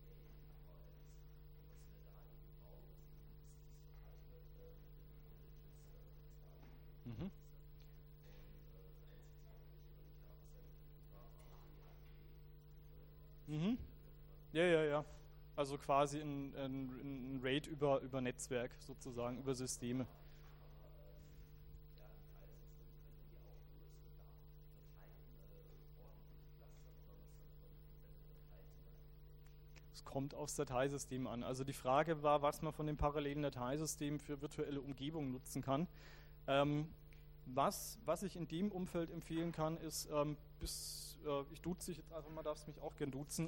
Mhm. Mhm. Ja, ja, ja. Also quasi ein RAID über Netzwerk sozusagen, über Systeme. kommt aufs Dateisystem an. Also die Frage war, was man von dem parallelen Dateisystem für virtuelle Umgebungen nutzen kann. Was ich in dem Umfeld empfehlen kann, ist, ich duze dich jetzt einfach mal, darfst mich auch gern duzen,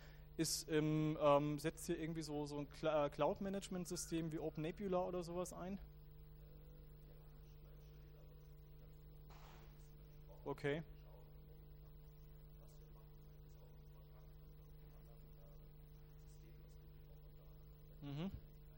setzt hier irgendwie so ein Cloud-Management-System wie OpenNebula oder sowas ein? Okay. Mhm.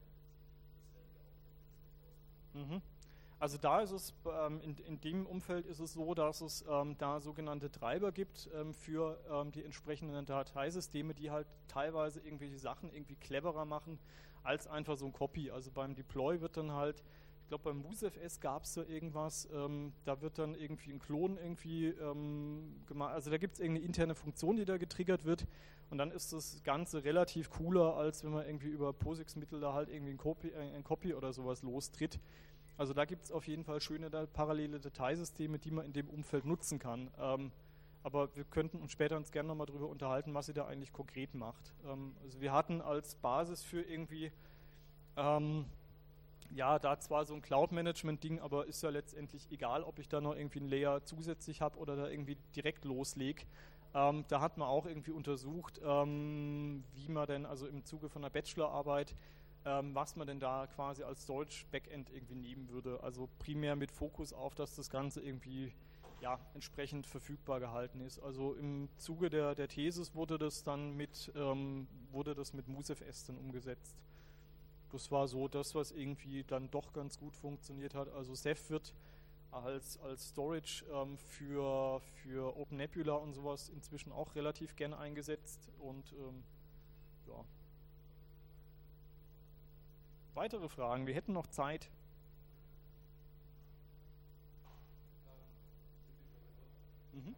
Mhm. Also da ist es, in dem Umfeld ist es so, dass es da sogenannte Treiber gibt für die entsprechenden Dateisysteme, die halt teilweise irgendwelche Sachen irgendwie cleverer machen als einfach so ein Copy. Also beim Deploy wird dann halt, ich glaube beim MuseFS gab es da irgendwas, da wird dann irgendwie ein Klon irgendwie gemacht, also da gibt es irgendeine interne Funktion, die da getriggert wird und dann ist das Ganze relativ cooler, als wenn man irgendwie über POSIX-Mittel da halt irgendwie ein Copy oder sowas lostritt. Also da gibt es auf jeden Fall schöne parallele Dateisysteme, die man in dem Umfeld nutzen kann. Aber wir könnten uns später gerne nochmal darüber unterhalten, was sie da eigentlich konkret macht. Also wir hatten als Basis für irgendwie, ja, da zwar so ein Cloud-Management-Ding, aber ist ja letztendlich egal, ob ich da noch irgendwie ein Layer zusätzlich habe oder da irgendwie direkt loslege. Da hat man auch irgendwie untersucht, wie man denn, also im Zuge von einer Bachelorarbeit, was man denn da quasi als Storage-Backend irgendwie nehmen würde. Also primär mit Fokus auf, dass das Ganze irgendwie ja, entsprechend verfügbar gehalten ist. Also im Zuge der Thesis wurde das mit MuseFS dann umgesetzt. Das war so das, was irgendwie dann doch ganz gut funktioniert hat. Also Ceph wird als Storage für OpenNebula und sowas inzwischen auch relativ gern eingesetzt und ja. Weitere Fragen? Wir hätten noch Zeit. Mhm.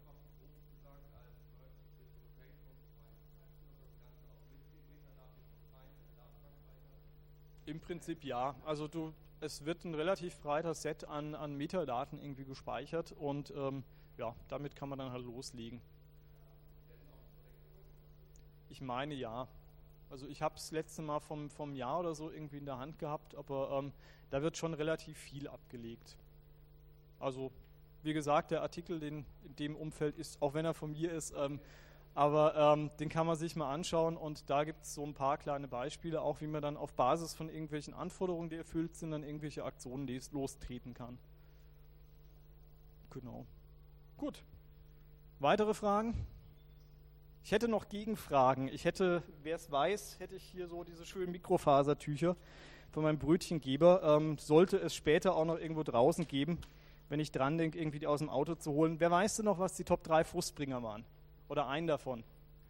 Im Prinzip ja. Also es wird ein relativ breiter Set an Metadaten irgendwie gespeichert und ja, damit kann man dann halt loslegen. Ich meine ja. Also ich habe es letzte Mal vom Jahr oder so irgendwie in der Hand gehabt, aber da wird schon relativ viel abgelegt. Also wie gesagt, der Artikel, in dem Umfeld ist, auch wenn er von mir ist, aber den kann man sich mal anschauen und da gibt es so ein paar kleine Beispiele, auch wie man dann auf Basis von irgendwelchen Anforderungen, die erfüllt sind, dann irgendwelche Aktionen lostreten kann. Genau. Gut. Weitere Fragen? Ich hätte noch Gegenfragen. Wer es weiß, hätte ich hier so diese schönen Mikrofasertücher von meinem Brötchengeber. Sollte es später auch noch irgendwo draußen geben, wenn ich dran denke, irgendwie die aus dem Auto zu holen. Wer weiß denn noch, was die Top 3 Frustbringer waren? Oder einen davon?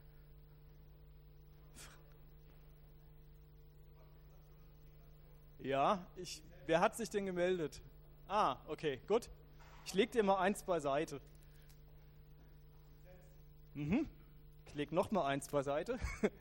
Ja, wer hat sich denn gemeldet? Ah, okay, gut. Ich lege dir mal eins beiseite. Mhm. Ich lege noch mal eins beiseite.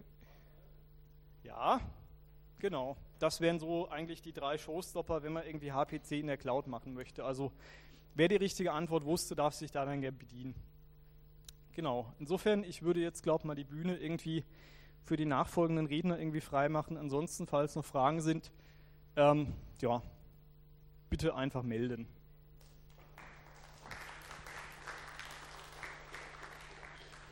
Ja, genau. Das wären so eigentlich die 3 Showstopper, wenn man irgendwie HPC in der Cloud machen möchte. Also wer die richtige Antwort wusste, darf sich da dann gerne bedienen. Genau. Insofern, ich würde jetzt, glaube ich, mal die Bühne irgendwie für die nachfolgenden Redner irgendwie freimachen. Ansonsten, falls noch Fragen sind, ja, bitte einfach melden.